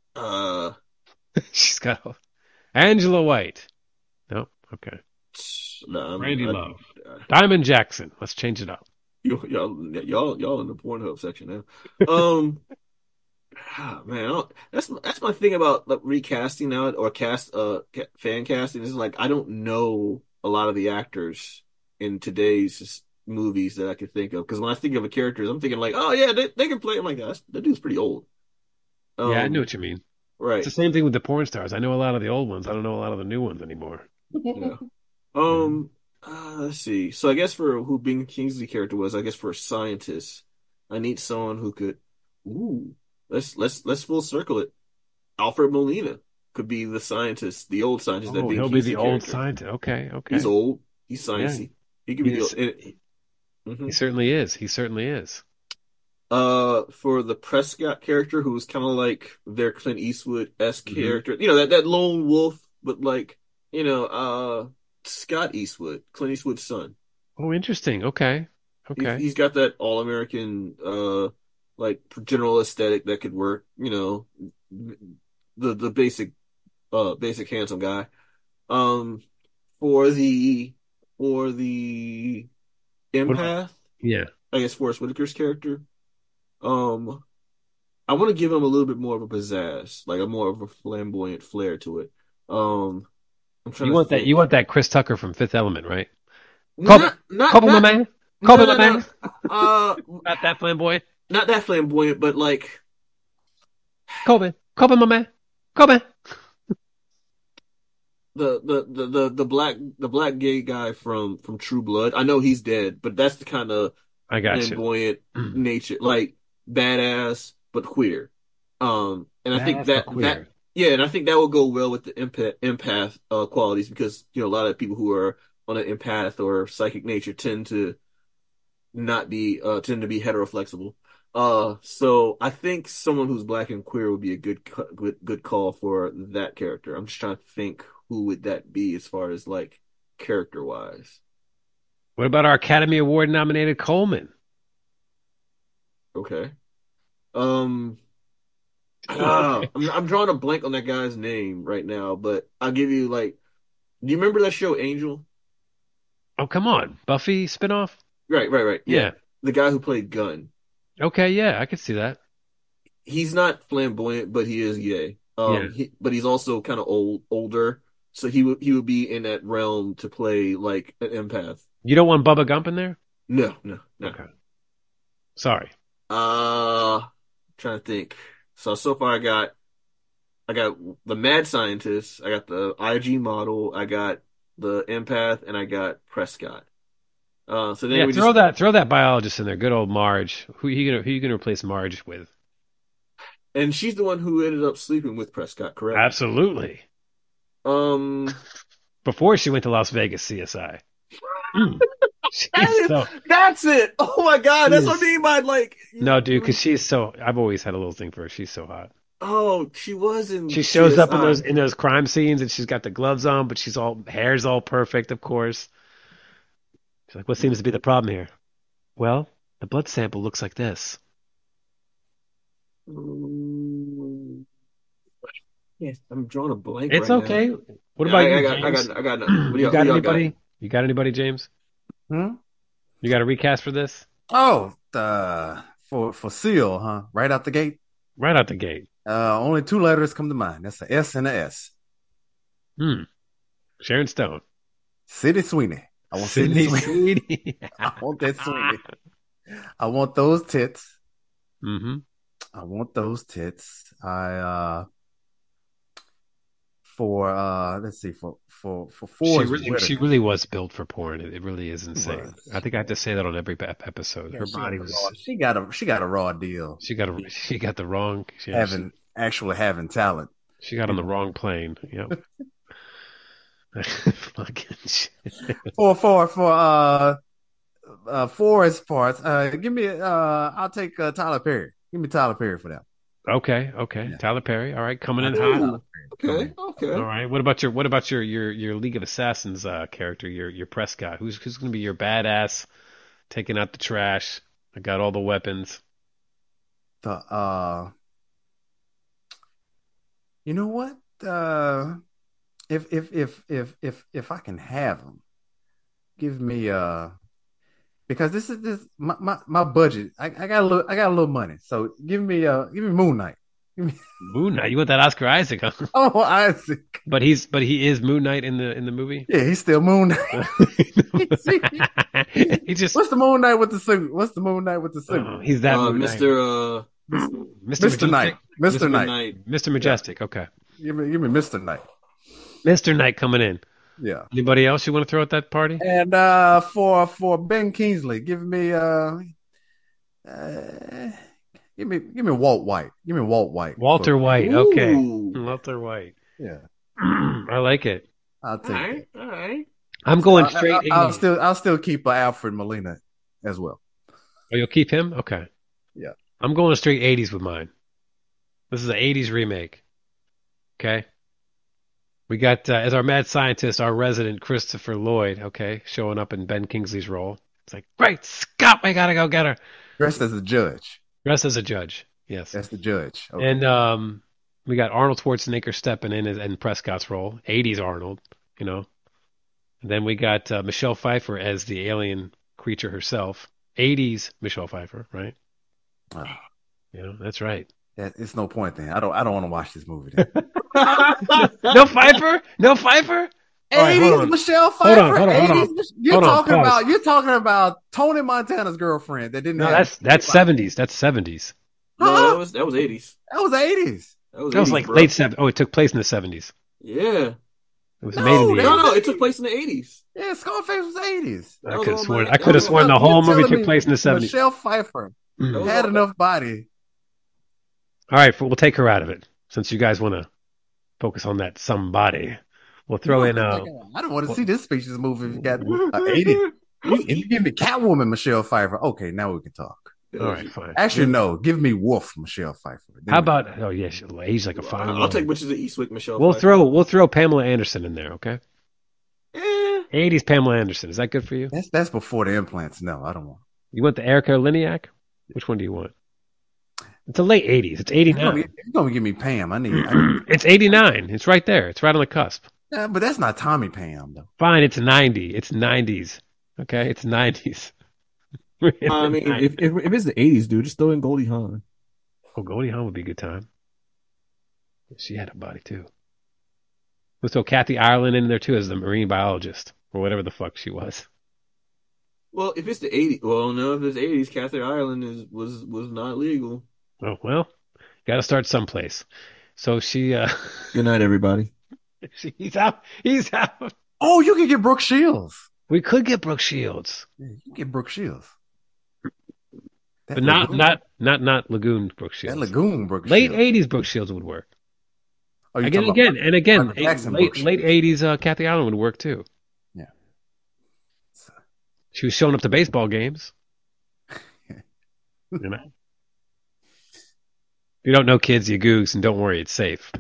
She's got Angela White. Nope. Okay. Randy Love. Diamond Jackson. Let's change it up. Y'all in the Pornhub section now. Man, that's my thing about like, recasting now or fan casting is like I don't know a lot of the actors in today's movies that I could think of because when I think of a character, I'm thinking like, oh yeah, they can play. I'm like, that dude's pretty old. Yeah, I know what you mean. Right. It's the same thing with the porn stars. I know a lot of the old ones. I don't know a lot of the new ones anymore. Yeah. Let's see. So I guess for who Bing Kingsley character was, I guess for a scientist, I need someone who could. Ooh, let's full circle it. Alfred Molina could be the scientist, the old scientist. Oh, he'll be the old scientist. Okay. He's old. He's sciencey. Yeah. He could be the old. He certainly is. For the Prescott character, who's kind of like their Clint Eastwood-esque character, you know, that lone wolf, but like, you know, Scott Eastwood, Clint Eastwood's son. Oh, interesting. Okay. He's got that all-American, like general aesthetic that could work, you know, the basic handsome guy. For the empath, I guess Forrest Whitaker's character. I want to give him a little bit more of a pizzazz, like a more of a flamboyant flair to it. I'm trying you to want think. that? You want that Chris Tucker from Fifth Element, right? Not my man. Not that flamboyant. Not that flamboyant, but like Kobe, my man. Kobe. The black gay guy from True Blood. I know he's dead, but that's the kind of flamboyant nature, like badass but queer. And I think that and I think that will go well with the empath qualities because you know a lot of people who are on an empath or psychic nature tend to be heteroflexible. So I think someone who's black and queer would be a good call for that character. I'm just trying to think who would that be as far as like character wise. What about our Academy Award nominated Coleman? Okay. I'm drawing a blank on that guy's name right now, but I'll give you like, do you remember that show Angel? Oh, come on. Buffy spinoff? Right. Yeah. The guy who played Gunn. Okay, yeah, I could see that. He's not flamboyant, but he is gay. But he's also kind of older, so he would be in that realm to play like an empath. You don't want Bubba Gump in there? No. Okay. Sorry. Trying to think. So far I got the mad scientist, I got the IG model, I got the empath, and I got Prescott. So then throw that biologist in there. Good old Marge. Who you gonna replace Marge with? And she's the one who ended up sleeping with Prescott, correct? Absolutely. Before she went to Las Vegas CSI. That's it. Oh my God, that's what I mean by like. No, dude, because she's so. I've always had a little thing for her. She's so hot. Oh, she was in. She shows up in those crime scenes, and she's got the gloves on, but hair's all perfect, of course. She's like, "What seems to be the problem here?" Well, the blood sample looks like this. Yes, I'm drawing a blank. It's right okay. Now. What about you, James? I got. What do you got anybody? You got anybody, James? You got a recast for this? Oh, for Seal, huh? Right out the gate. Right out the gate. Only two letters come to mind. That's a S and a S. Sharon Stone. Sydney Sweeney. I want Sydney Sydney Sweeney. I want that Sweeney. I want those tits. Mm-hmm. I want those tits. Let's see, for Forrest She really was built for porn. It really is insane. was. I think I have to say that on every episode. Yeah, Her body was. She got a raw deal. She got the wrong. Having talent. She got on the wrong plane. Yep. Fucking shit. For Forrest parts, give me. I'll take Tyler Perry. Give me Tyler Perry for that. Okay. Yeah. Tyler Perry. All right, coming in Ooh, hot. okay. All right. What about your League of Assassins character? Your Prescott. Who's going to be your badass? Taking out the trash. I got all the weapons. You know what? If I can have them, give me because this is my budget. I got a little money, so give me Moon Knight. Moon Knight. You want that Oscar Isaac? Huh? Oh, Isaac. But he is Moon Knight in the movie. Yeah, he's still Moon Knight. He just. What's the Moon Knight with the suit? He's that Moon Mr. Mr. Knight. Mr. Knight. Mr. Majestic. Yeah. Okay. Give me Mr. Knight. Mr. Knight coming in. Yeah. Anybody else you want to throw at that party? And for Ben Kingsley, give me Walt White. Give me Walt White. Walter White. Ooh. Okay. Walter White. Yeah. I like it. I'll take it. All right. I'm going straight. I'll still keep Alfred Molina as well. Oh, you'll keep him? Okay. Yeah. I'm going straight 80s with mine. This is an 80s remake. Okay. We got, as our mad scientist, our resident Christopher Lloyd, okay, showing up in Ben Kingsley's role. It's like, great Scott, we gotta go get her. Dressed as a judge. Yes. That's the judge. Okay. And we got Arnold Schwarzenegger stepping in Prescott's role, 80s Arnold, you know. And then we got Michelle Pfeiffer as the alien creature herself, 80s Michelle Pfeiffer, right? You know, that's right. It's no point then. I don't want to watch this movie then. No Pfeiffer? 80s Michelle Pfeiffer. Hold on. You're talking about Tony Montana's girlfriend that didn't. No, that's 70s. That's 70s. No, that was 80s. That was 80s. That was 80s, like late 70s. Oh, it took place in the 70s. Yeah. It was made in the 80s. No, it took place in the 80s. Yeah, Scarface was 80s. I could have sworn the whole movie took place in the 70s. Michelle Pfeiffer had enough body. All right, we'll take her out of it since you guys want to focus on that somebody. We'll throw in. I don't want to see this species movie. If you got 80. If you give me Catwoman, Michelle Pfeiffer, okay, now we can talk. All right, fine. Actually, no, give me Wolf, Michelle Pfeiffer. How about? Oh yeah, she'll age like a fine woman. I'll take Witches of Eastwick, Michelle. Pfeiffer. We'll throw Pamela Anderson in there, okay? 80s Pamela Anderson. Is that good for you? That's before the implants. No, I don't want. You want the Erica Liniak? Which one do you want? It's a late 80s. It's 89. You're gonna give me Pam. I need It's 89. It's right there. It's right on the cusp. Yeah, but that's not Tommy Pam though. Fine. It's 90. It's 90s. Okay. It's 90s. I mean, if it's the 80s, dude, just throw in Goldie Hawn. Oh, Goldie Hawn would be a good time. She had a body too. Let's throw Kathy Ireland in there too as the marine biologist or whatever the fuck she was. Well, if it's the 80s, well, no, if it's 80s, Kathy Ireland was not legal. Oh well, got to start someplace. So she. Good night, everybody. He's out. He's out. Oh, you can get Brooke Shields. We could get Brooke Shields. Yeah, you can get Brooke Shields. But not Lagoon Brooke Shields. That Lagoon Brooke Late Shields. 80s Brooke Shields would work. Oh, Again, late 80s Kathy Ireland would work too. Yeah. She was showing up to baseball games. You know. If you don't know kids, you goose, and don't worry, it's safe.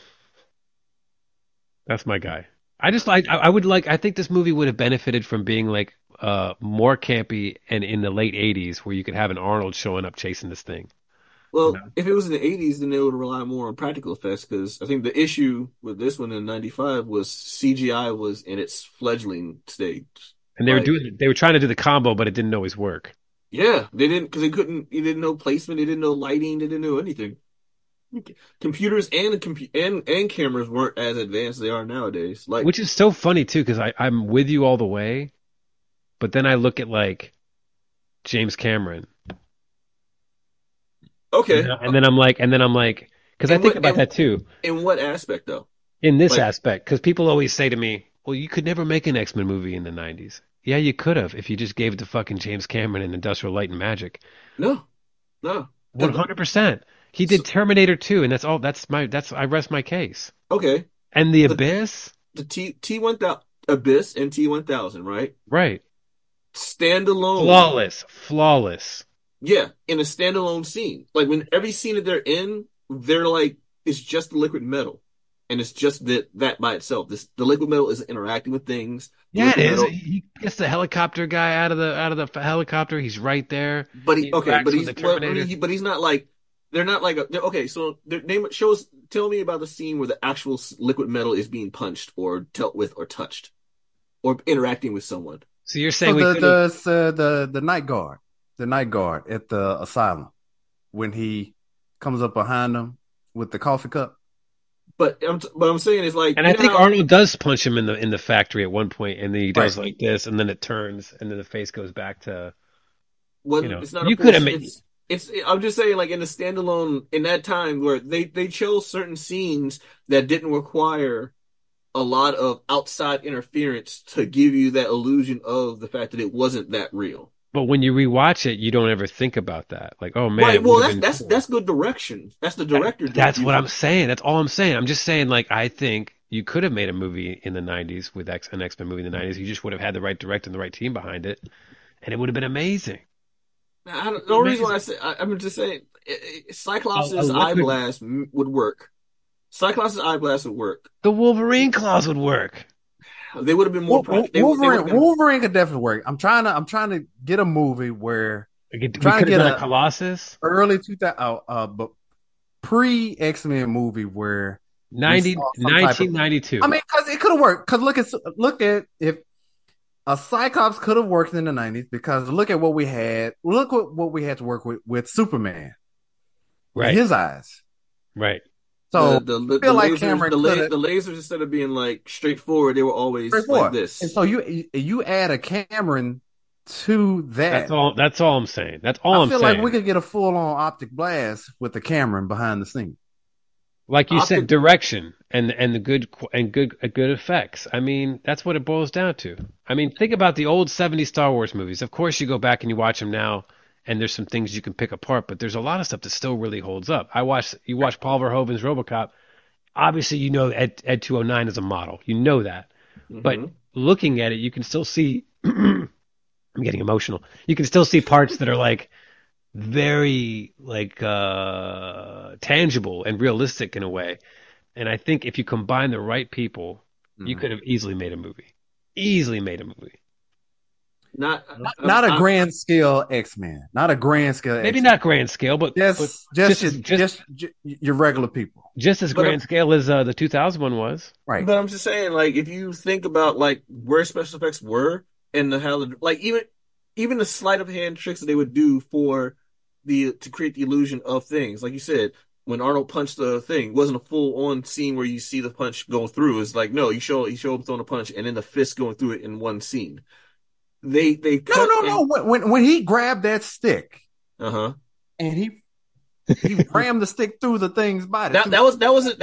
That's my guy. I think this movie would have benefited from being like more campy and in the late 80s where you could have an Arnold showing up chasing this thing. Well, if it was in the 80s, then they would rely more on practical effects because I think the issue with this one in 95 was CGI was in its fledgling stage. And they were trying to do the combo, but it didn't always work. Yeah, they didn't because they didn't know placement, they didn't know lighting, they didn't know anything. Computers and cameras weren't as advanced as they are nowadays. Like, which is so funny too, because I'm with you all the way, But then I look at like James Cameron, Okay. and then I'm like, because I And think what- about and- that too. In what aspect though? In this Like- aspect, because people always say to me, well, you could never make an X-Men movie in the 90s. Yeah, you could have if you just gave it to fucking James Cameron and Industrial Light and Magic. No. 100%. He did Terminator 2, and I rest my case. Okay. And The Abyss? The T-1000 Abyss and T-1000, right? Right. Standalone. Flawless. Yeah, in a standalone scene. Like when every scene that they're in, they're like, it's just the liquid metal. And it's just that by itself. The liquid metal is interacting with things. The Yeah, it liquid is. metal- He gets the helicopter guy out of the helicopter. He's right there. But He interacts with he's the Terminator. but he's not like they're not like okay. So tell me about the scene where the actual liquid metal is being punched or dealt with or touched or interacting with someone. So you're saying So we could the night guard at the asylum, when he comes up behind him with the coffee cup. But I'm saying it's like, and I think Arnold does punch him in the factory at one point, and then he does like this, and then it turns, and then the face goes back to. It's not. You could have made. I'm just saying, like in the standalone, in that time where they chose certain scenes that didn't require a lot of outside interference to give you that illusion of the fact that it wasn't that real. But when you rewatch it, you don't ever think about that. Like, oh man, right? Well, that's good direction. That's the director. That's what I'm saying. That's all I'm saying. I'm just saying, like, I think you could have made a movie in the '90s with an X-Men movie in the '90s. You just would have had the right director and the right team behind it, and it would have been amazing. The only reason why I'm just saying, Cyclops' eye blast would work. Cyclops' eye blast would work. The Wolverine claws would work. They would have been more. Wolverine could definitely work. I'm trying to get a movie where we could have done a Colossus early 2000, but pre X-Men movie where 1992. I mean, because it could have worked. Because look at if a Cyclops could have worked in the 90s. Because look at what we had. Look what we had to work with Superman. Right, his eyes. Right. So I feel like Cameron the lasers, instead of being like straightforward, they were always like this. And so you add a Cameron to that. That's all I'm saying. That's all I'm saying. I feel like we could get a full on optic blast with the Cameron behind the scene. Like you said, direction and the good effects. I mean, that's what it boils down to. I mean, think about the old 70s Star Wars movies. Of course, you go back and you watch them now, and there's some things you can pick apart, but there's a lot of stuff that still really holds up. You watch Paul Verhoeven's RoboCop. Obviously, you know Ed 209 is a model. You know that. Mm-hmm. But looking at it, you can still see I'm getting emotional. You can still see parts that are like very like tangible and realistic in a way. And I think if you combine the right people, you could have easily made a movie. Not a grand scale X-Men. Not a grand scale. Maybe not grand scale, but just your regular people. Just as grand scale as the 2000 one was. Right. But I'm just saying, like, if you think about like where special effects were and how like even the sleight of hand tricks that they would do to create the illusion of things, like you said, when Arnold punched the thing, it wasn't a full on scene where you see the punch go through. It's like no, he showed him throwing a punch and then the fist going through it in one scene. They no. When he grabbed that stick, and he rammed the stick through the thing's body. That wasn't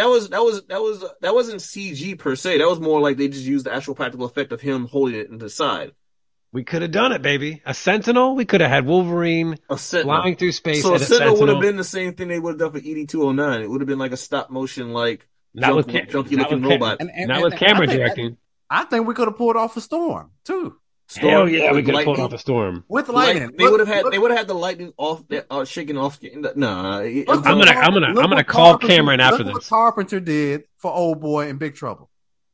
CG per se. That was more like they just used the actual practical effect of him holding it in the side. We could have done it, baby. A Sentinel. We could have had Wolverine flying through space. So a Sentinel would have been the same thing they would have done for ED-209. It would have been like a stop motion, like junky looking robot. Not with camera directing. I think we could have pulled off a Storm too. Hell yeah, we could have pulled off a Storm with lightning. They would have had the lightning off, shaking off. Nah, I'm gonna call Cameron after this. What Carpenter did for Old Boy and Big Trouble.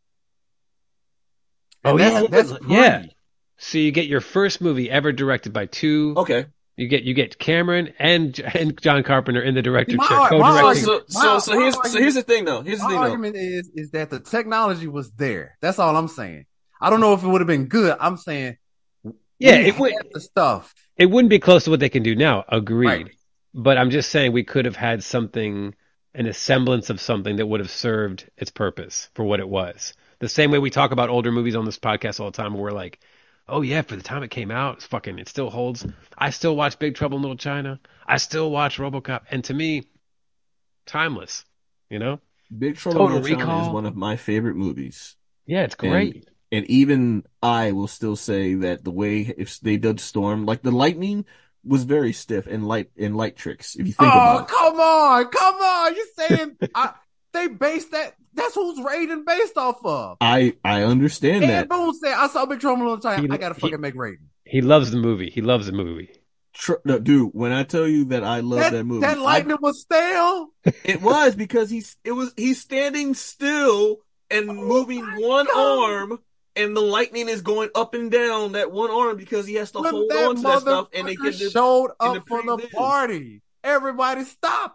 Yeah. So you get your first movie ever directed by two. Okay. You get Cameron and John Carpenter in the director chair. So here's the thing though. My argument is that the technology was there. That's all I'm saying. I don't know if it would have been good. I'm saying, it would. The stuff. It wouldn't be close to what they can do now. Agreed. Right. But I'm just saying we could have had something, a semblance of something that would have served its purpose for what it was. The same way we talk about older movies on this podcast all the time, where we're like, oh yeah, for the time it came out, it still holds. I still watch Big Trouble in Little China. I still watch RoboCop, and to me, timeless. You know, Big Trouble in Total Little China is Recall. one of my favorite movies. Yeah, it's great. And even I will still say that the way if they did Storm, like the lightning was very stiff and light tricks. If you think about it. Come on! You saying they based that? That's who's Raiden based off of. I understand Ed that. Boon said, "I saw Big Trouble in Little China. I gotta fucking make Raiden." He loves the movie. He loves the movie. No, dude, when I tell you that I love that movie, that lightning was stale. It was because he's standing still and moving one arm, and the lightning is going up and down that one arm because he has to hold on to that stuff. And they showed up for the party. Everybody stopped.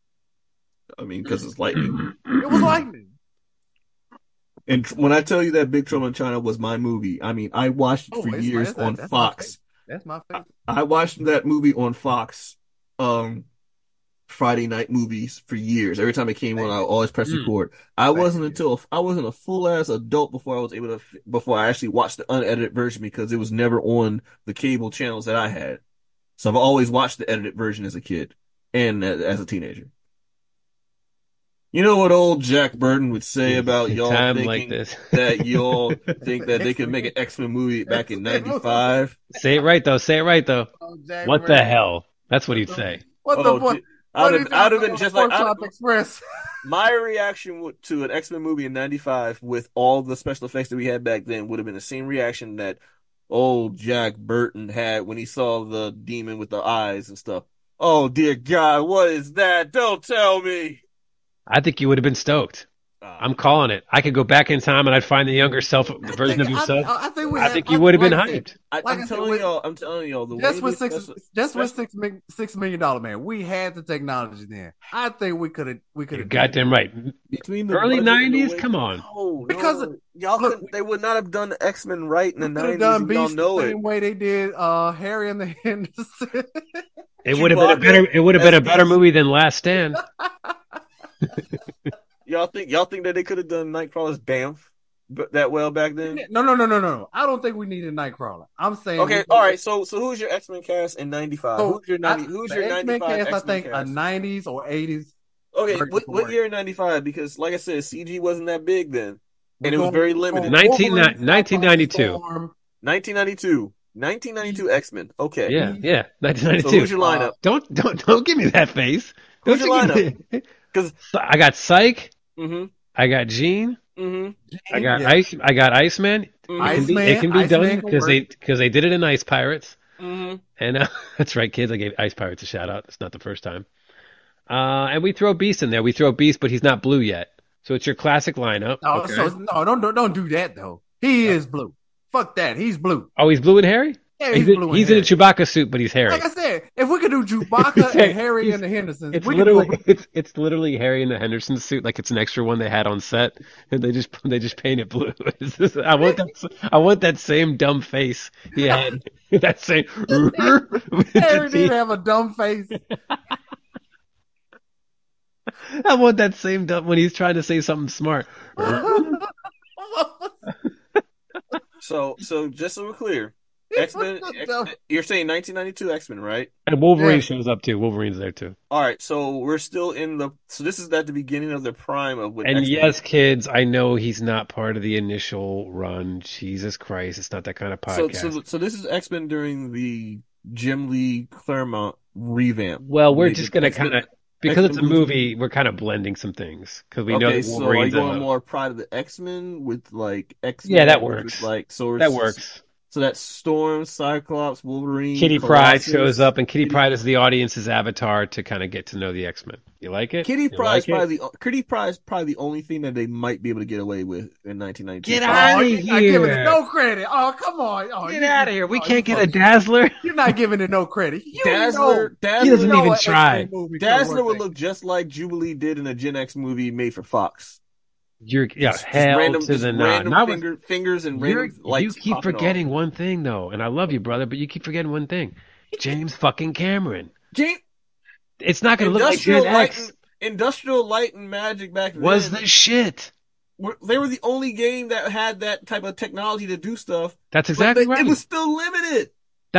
I mean, because it's lightning. It was lightning. And when I tell you that Big Trouble in China was my movie, I mean, I watched it for years on Fox. That's my favorite. I watched that movie on Fox, Friday night movies for years. Every time it came on, I always press record. I wasn't a full ass adult before I actually watched the unedited version because it was never on the cable channels that I had. So I've always watched the edited version as a kid and as a teenager. You know what old Jack Burton would say about y'all thinking that y'all think that they could make an X-Men movie back in '95? Say it right though. What the hell? That's what he'd say. What the fuck? I'd have been just like Express. My reaction to an X-Men movie in '95 with all the special effects that we had back then would have been the same reaction that old Jack Burton had when he saw the demon with the eyes and stuff. Oh dear God, what is that? Don't tell me. I think you would have been stoked. I'm calling it. I could go back in time and I'd find the younger version of yourself. I think you would have been hyped. I'm telling y'all. Just with $6 million man, we had the technology then. I think we could have. You're goddamn right. Between the early '90s, come on. Because they would not have done the X-Men right in the '90s. Done y'all know the same way they did Harry and the Henderson. It would have been a better movie than Last Stand. Y'all think that they could have done Nightcrawler's Banff that well back then? No. I don't think we needed Nightcrawler. I'm saying okay. All right. So who's your X-Men cast in '95? Who's your '95 cast? I think cast? a '90s or '80s. Okay. What year in '95? Because like I said, CG wasn't that big then, and it was very limited. 1992. 1992 X-Men. Okay. Yeah. 1992. So who's your lineup? Don't give me that face. Who's your lineup? Because I got Psych. Mm-hmm. I got Jean. Mm-hmm. I got Iceman. Mm-hmm. It can be done because they did it in Ice Pirates. Mm-hmm. And that's right, kids. I gave Ice Pirates a shout out. It's not the first time. And we throw Beast in there. We throw Beast, but he's not blue yet. So it's your classic lineup. Don't do that though. He is blue. Fuck that. He's blue. Oh, he's blue and hairy? Yeah, he's blue. He's in a Chewbacca suit, but he's hairy. Like I said, if we could do Chewbacca and Harry and the Hendersons, it's literally Harry in the Henderson suit, like it's an extra one they had on set, and they just paint it blue. I want that same dumb face he had. That same. Harry did have a dumb face. I want that same dumb when he's trying to say something smart. So just so we're clear. X-Men, you're saying 1992 X-Men, right? And Wolverine shows up too. Wolverine's there too. All right, so we're still so this is at the beginning of the prime of And X-Men. Yes, kids, I know he's not part of the initial run. Jesus Christ, it's not that kind of podcast. So this is X-Men during the Jim Lee Claremont revamp. Well, we're just gonna kind of because it's a movie, we're kind of blending some things because we know that Wolverine's so are you going more Pride of the X-Men with like X-Men? Yeah, that works. That works. So that's Storm, Cyclops, Wolverine, Kitty Pryde shows up, and Kitty Pryde is the audience's avatar to kind of get to know the X-Men. You like it? Kitty Pryde is probably the only thing that they might be able to get away with in 1992. Get out of here! You're not giving it no credit. Oh, come on! Get out of here! We can't get a Dazzler. You're not giving it no credit. Dazzler he doesn't even try. Dazzler would look just like Jubilee did in a Gen X movie made for Fox. Hell to the no. Fingers and random lights. You keep forgetting one thing though, and I love you, brother, but you keep forgetting one thing. James fucking Cameron. It's not going to look like Gen X. Industrial Light and Magic back then was the shit. they were the only game that had that type of technology to do stuff. That's exactly right. It was still limited.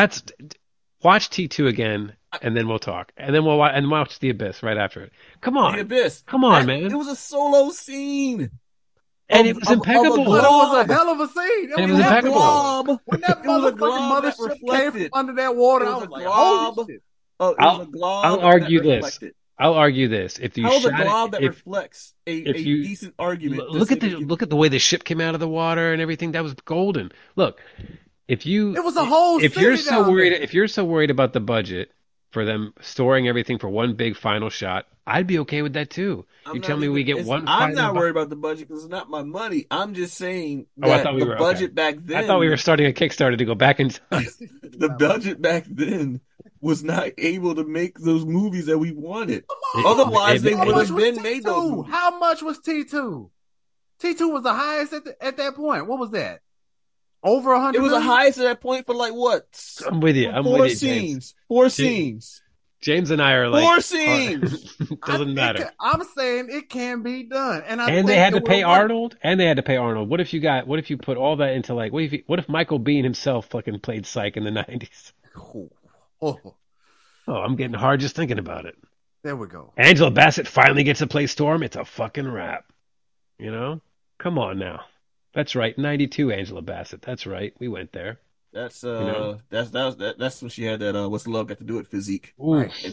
Watch T2 again, and then we'll talk, and then we'll watch The Abyss right after it. Come on, The Abyss. Come on, man. It was a solo scene. And it was impeccable. It was a hell of a scene. And it was impeccable. When that motherfucking mothership came from under that water, I was like, holy shit. I'll argue this. I'll argue this. If you How's a shot glob it, that reflects a decent argument? Look at the way the ship came out of the water and everything. That was golden. Look, it was a whole. If you're so worried about the budget for them storing everything for one big final shot, I'd be okay with that too. You tell me we get one. I'm not worried about the budget because it's not my money. I'm just saying that the budget back then. I thought we were starting a Kickstarter to go back in time. The budget back then was not able to make those movies that we wanted. Otherwise, they would have been made those movies. How much was T2? T2 was the highest at that point. What was that? Over 100. It was the highest at that point for like what? I'm with you. Four scenes. Four scenes. James and I are like 4 scenes. Doesn't matter. I'm saying it can be done, and they had to pay Arnold. And they had to pay Arnold. What if you put all that into like? What if Michael Biehn himself fucking played Psych in the 90s? Oh, I'm getting hard just thinking about it. There we go. Angela Bassett finally gets to play Storm. It's a fucking wrap. You know? Come on now. That's right. 92 Angela Bassett. That's right. We went there. That's that's when she had that What's Love Got to Do It physique. Ooh, right. And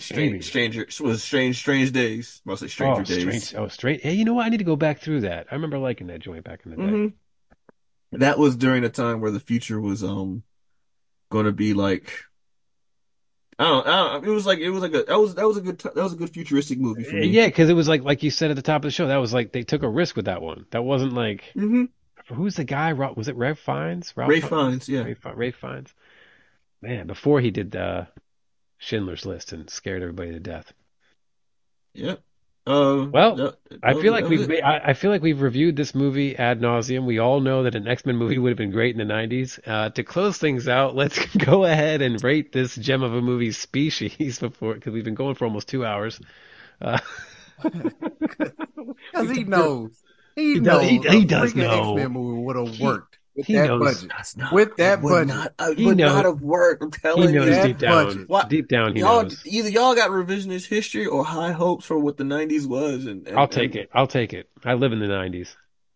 strange days. Mostly Stranger Days. Strange. Hey, you know what? I need to go back through that. I remember liking that joint back in the day. Mm-hmm. That was during a time where the future was going to be like I don't. It was a good futuristic movie for me. Yeah, because it was like you said at the top of the show. That was like they took a risk with that one. That wasn't like who's the guy? Was it Ralph Fiennes? Ralph Fiennes, yeah. Ralph Fiennes. Man, before he did Schindler's List and scared everybody to death. Yep. I feel like we've reviewed this movie ad nauseum. We all know that an X-Men movie would have been great in the 90s. To close things out, let's go ahead and rate this gem of a movie, Species, because we've been going for almost 2 hours. Because he knows. He knows. He does know. X-Men movie would have worked with he that knows. budget. With that budget. It would not have worked. I'm telling you. He knows deep down. Deep down, he knows. Either y'all got revisionist history or high hopes for what the 90s was. I'll take it. I live in the 90s.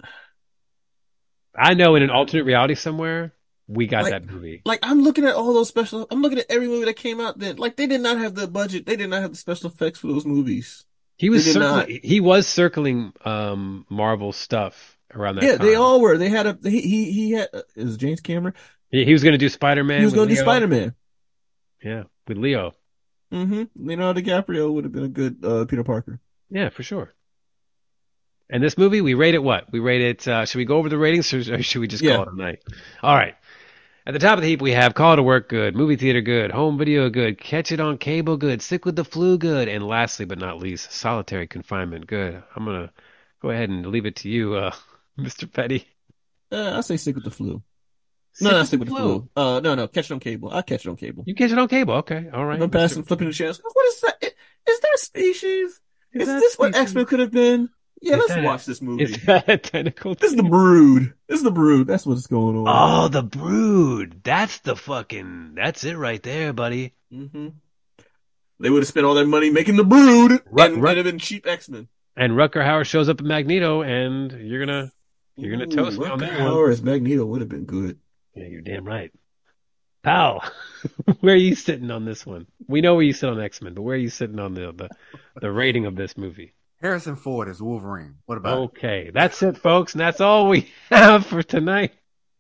I know in an alternate reality somewhere, we got that movie. Like, I'm looking at all those I'm looking at every movie that came out then. Like, they did not have the budget. They did not have the special effects for those movies. He was circling Marvel stuff around that time. Yeah, they all were. They had he had is James Cameron? He was going to do Spider-Man. He was going to do Spider-Man. Yeah, with Leo. Mm-hmm. Leonardo DiCaprio would have been a good Peter Parker. Yeah, for sure. And this movie, we rate it what? We rate it, should we go over the ratings or should we just call it a night? All right. At the top of the heap, we have Call to Work good, Movie Theater good, Home Video good, Catch It on Cable good, Sick with the Flu good, and lastly but not least, Solitary Confinement good. I'm going to go ahead and leave it to you, Mr. Petty. I say Sick with the Flu. Not Sick with the Flu. No, Catch It on Cable. I catch it on cable. You catch it on cable? Okay, all right. I'm passing, flipping the channels. What is that? Is that Species? Is this what X-Men could have been? Yeah, let's watch this movie. Is that a tentacle? This is the Brood. That's what's going on. Oh, the Brood. That's it right there, buddy. Mm-hmm. They would have spent all their money making the Brood and would have been cheap X-Men. And Rutger Hauer shows up in Magneto, and you're gonna toast me on that one. Hauer as Magneto would have been good. Yeah, you're damn right. Pal, where are you sitting on this one? We know where you sit on X-Men, but where are you sitting on the rating of this movie? Harrison Ford is Wolverine. What about it? Okay, that's it, folks, and that's all we have for tonight.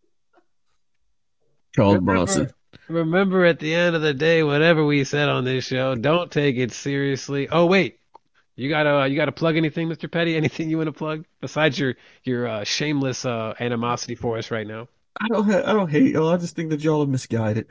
Charles Bronson. Remember, at the end of the day, whatever we said on this show, don't take it seriously. Oh, wait. You gotta plug anything, Mr. Petty? Anything you want to plug besides your shameless animosity for us right now? I don't hate y'all. I just think that y'all are misguided.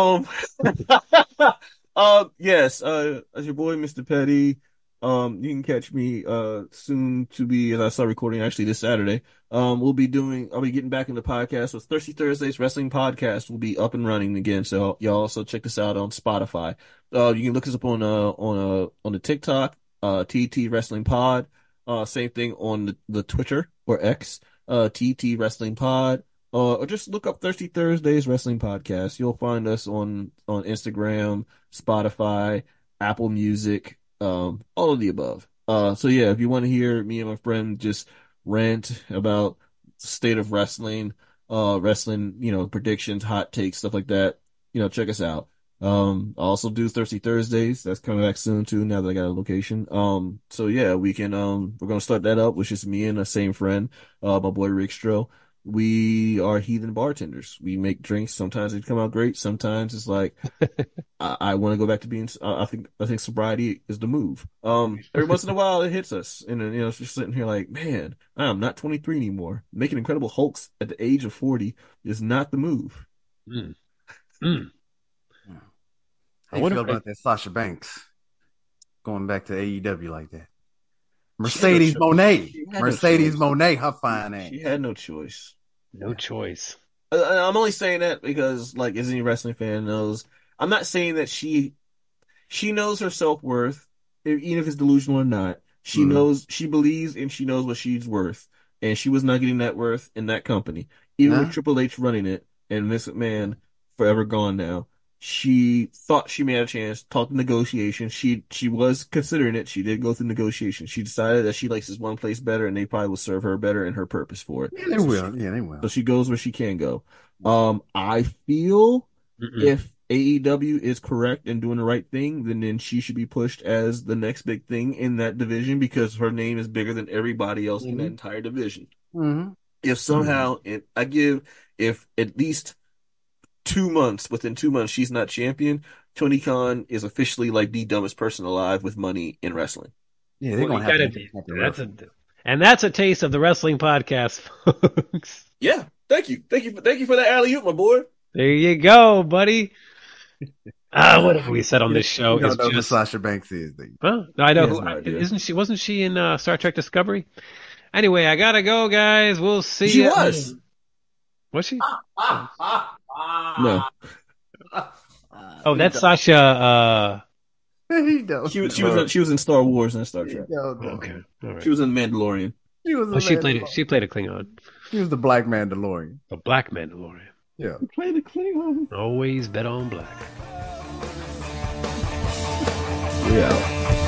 Yes. As your boy, Mr. Petty. You can catch me soon to be, as I start recording actually this Saturday. I'll be getting back into podcasts with Thirsty Thursdays Wrestling Podcast will be up and running again. So y'all also check this out on Spotify. You can look us up on the TikTok, TT Wrestling Pod. Same thing on the Twitter or X, TT Wrestling Pod. Or just look up Thirsty Thursdays Wrestling Podcast. You'll find us on Instagram, Spotify, Apple Music, all of the above. So yeah, if you want to hear me and my friend just rant about the state of wrestling, wrestling, predictions, hot takes, stuff like that, check us out. I also do Thirsty Thursdays. That's coming back soon too, now that I got a location. So yeah, we're gonna start that up with just me and the same friend, my boy Rick Stroh. We are heathen bartenders. We make drinks. Sometimes they come out great. Sometimes it's like, I want to go back to being, I think sobriety is the move. Every once in a while it hits us. And then, it's just sitting here like, man, I am not 23 anymore. Making Incredible Hulks at the age of 40 is not the move. How do you feel about that Sasha Banks going back to AEW like that? Mercedes Moné, her fine ass. She had no choice. No choice. I'm only saying that because, like, as any wrestling fan knows, I'm not saying that she knows her self-worth, even if it's delusional or not. She knows, she believes, and she knows what she's worth. And she was not getting that worth in that company. Even with Triple H running it, and Vince McMahon forever gone now. She thought she made a chance, talked negotiation. She was considering it. She did go through negotiation. She decided that she likes this one place better, and they probably will serve her better and her purpose for it. Yeah, they will. They will. So she goes where she can go. I feel if AEW is correct and doing the right thing, then she should be pushed as the next big thing in that division because her name is bigger than everybody else in that entire division. If somehow, if at least within 2 months, she's not champion, Tony Khan is officially like the dumbest person alive with money in wrestling. Yeah, they're going to have to. That's a taste of the wrestling podcast, folks. Yeah, thank you for that alley-oop, my boy. There you go, buddy. What have we said on this show? You don't know who Sasha Banks is. Well, I know who. Wasn't she in Star Trek Discovery? Anyway, I gotta go, guys. We'll see you. She was. Was she? No. Oh, that's Sasha. She was in Star Wars and Star Trek. Okay, all right. She was in Mandalorian. She played a Klingon. She was the Black Mandalorian. A Black Mandalorian. Yeah. Played a Klingon. Always bet on black. Yeah.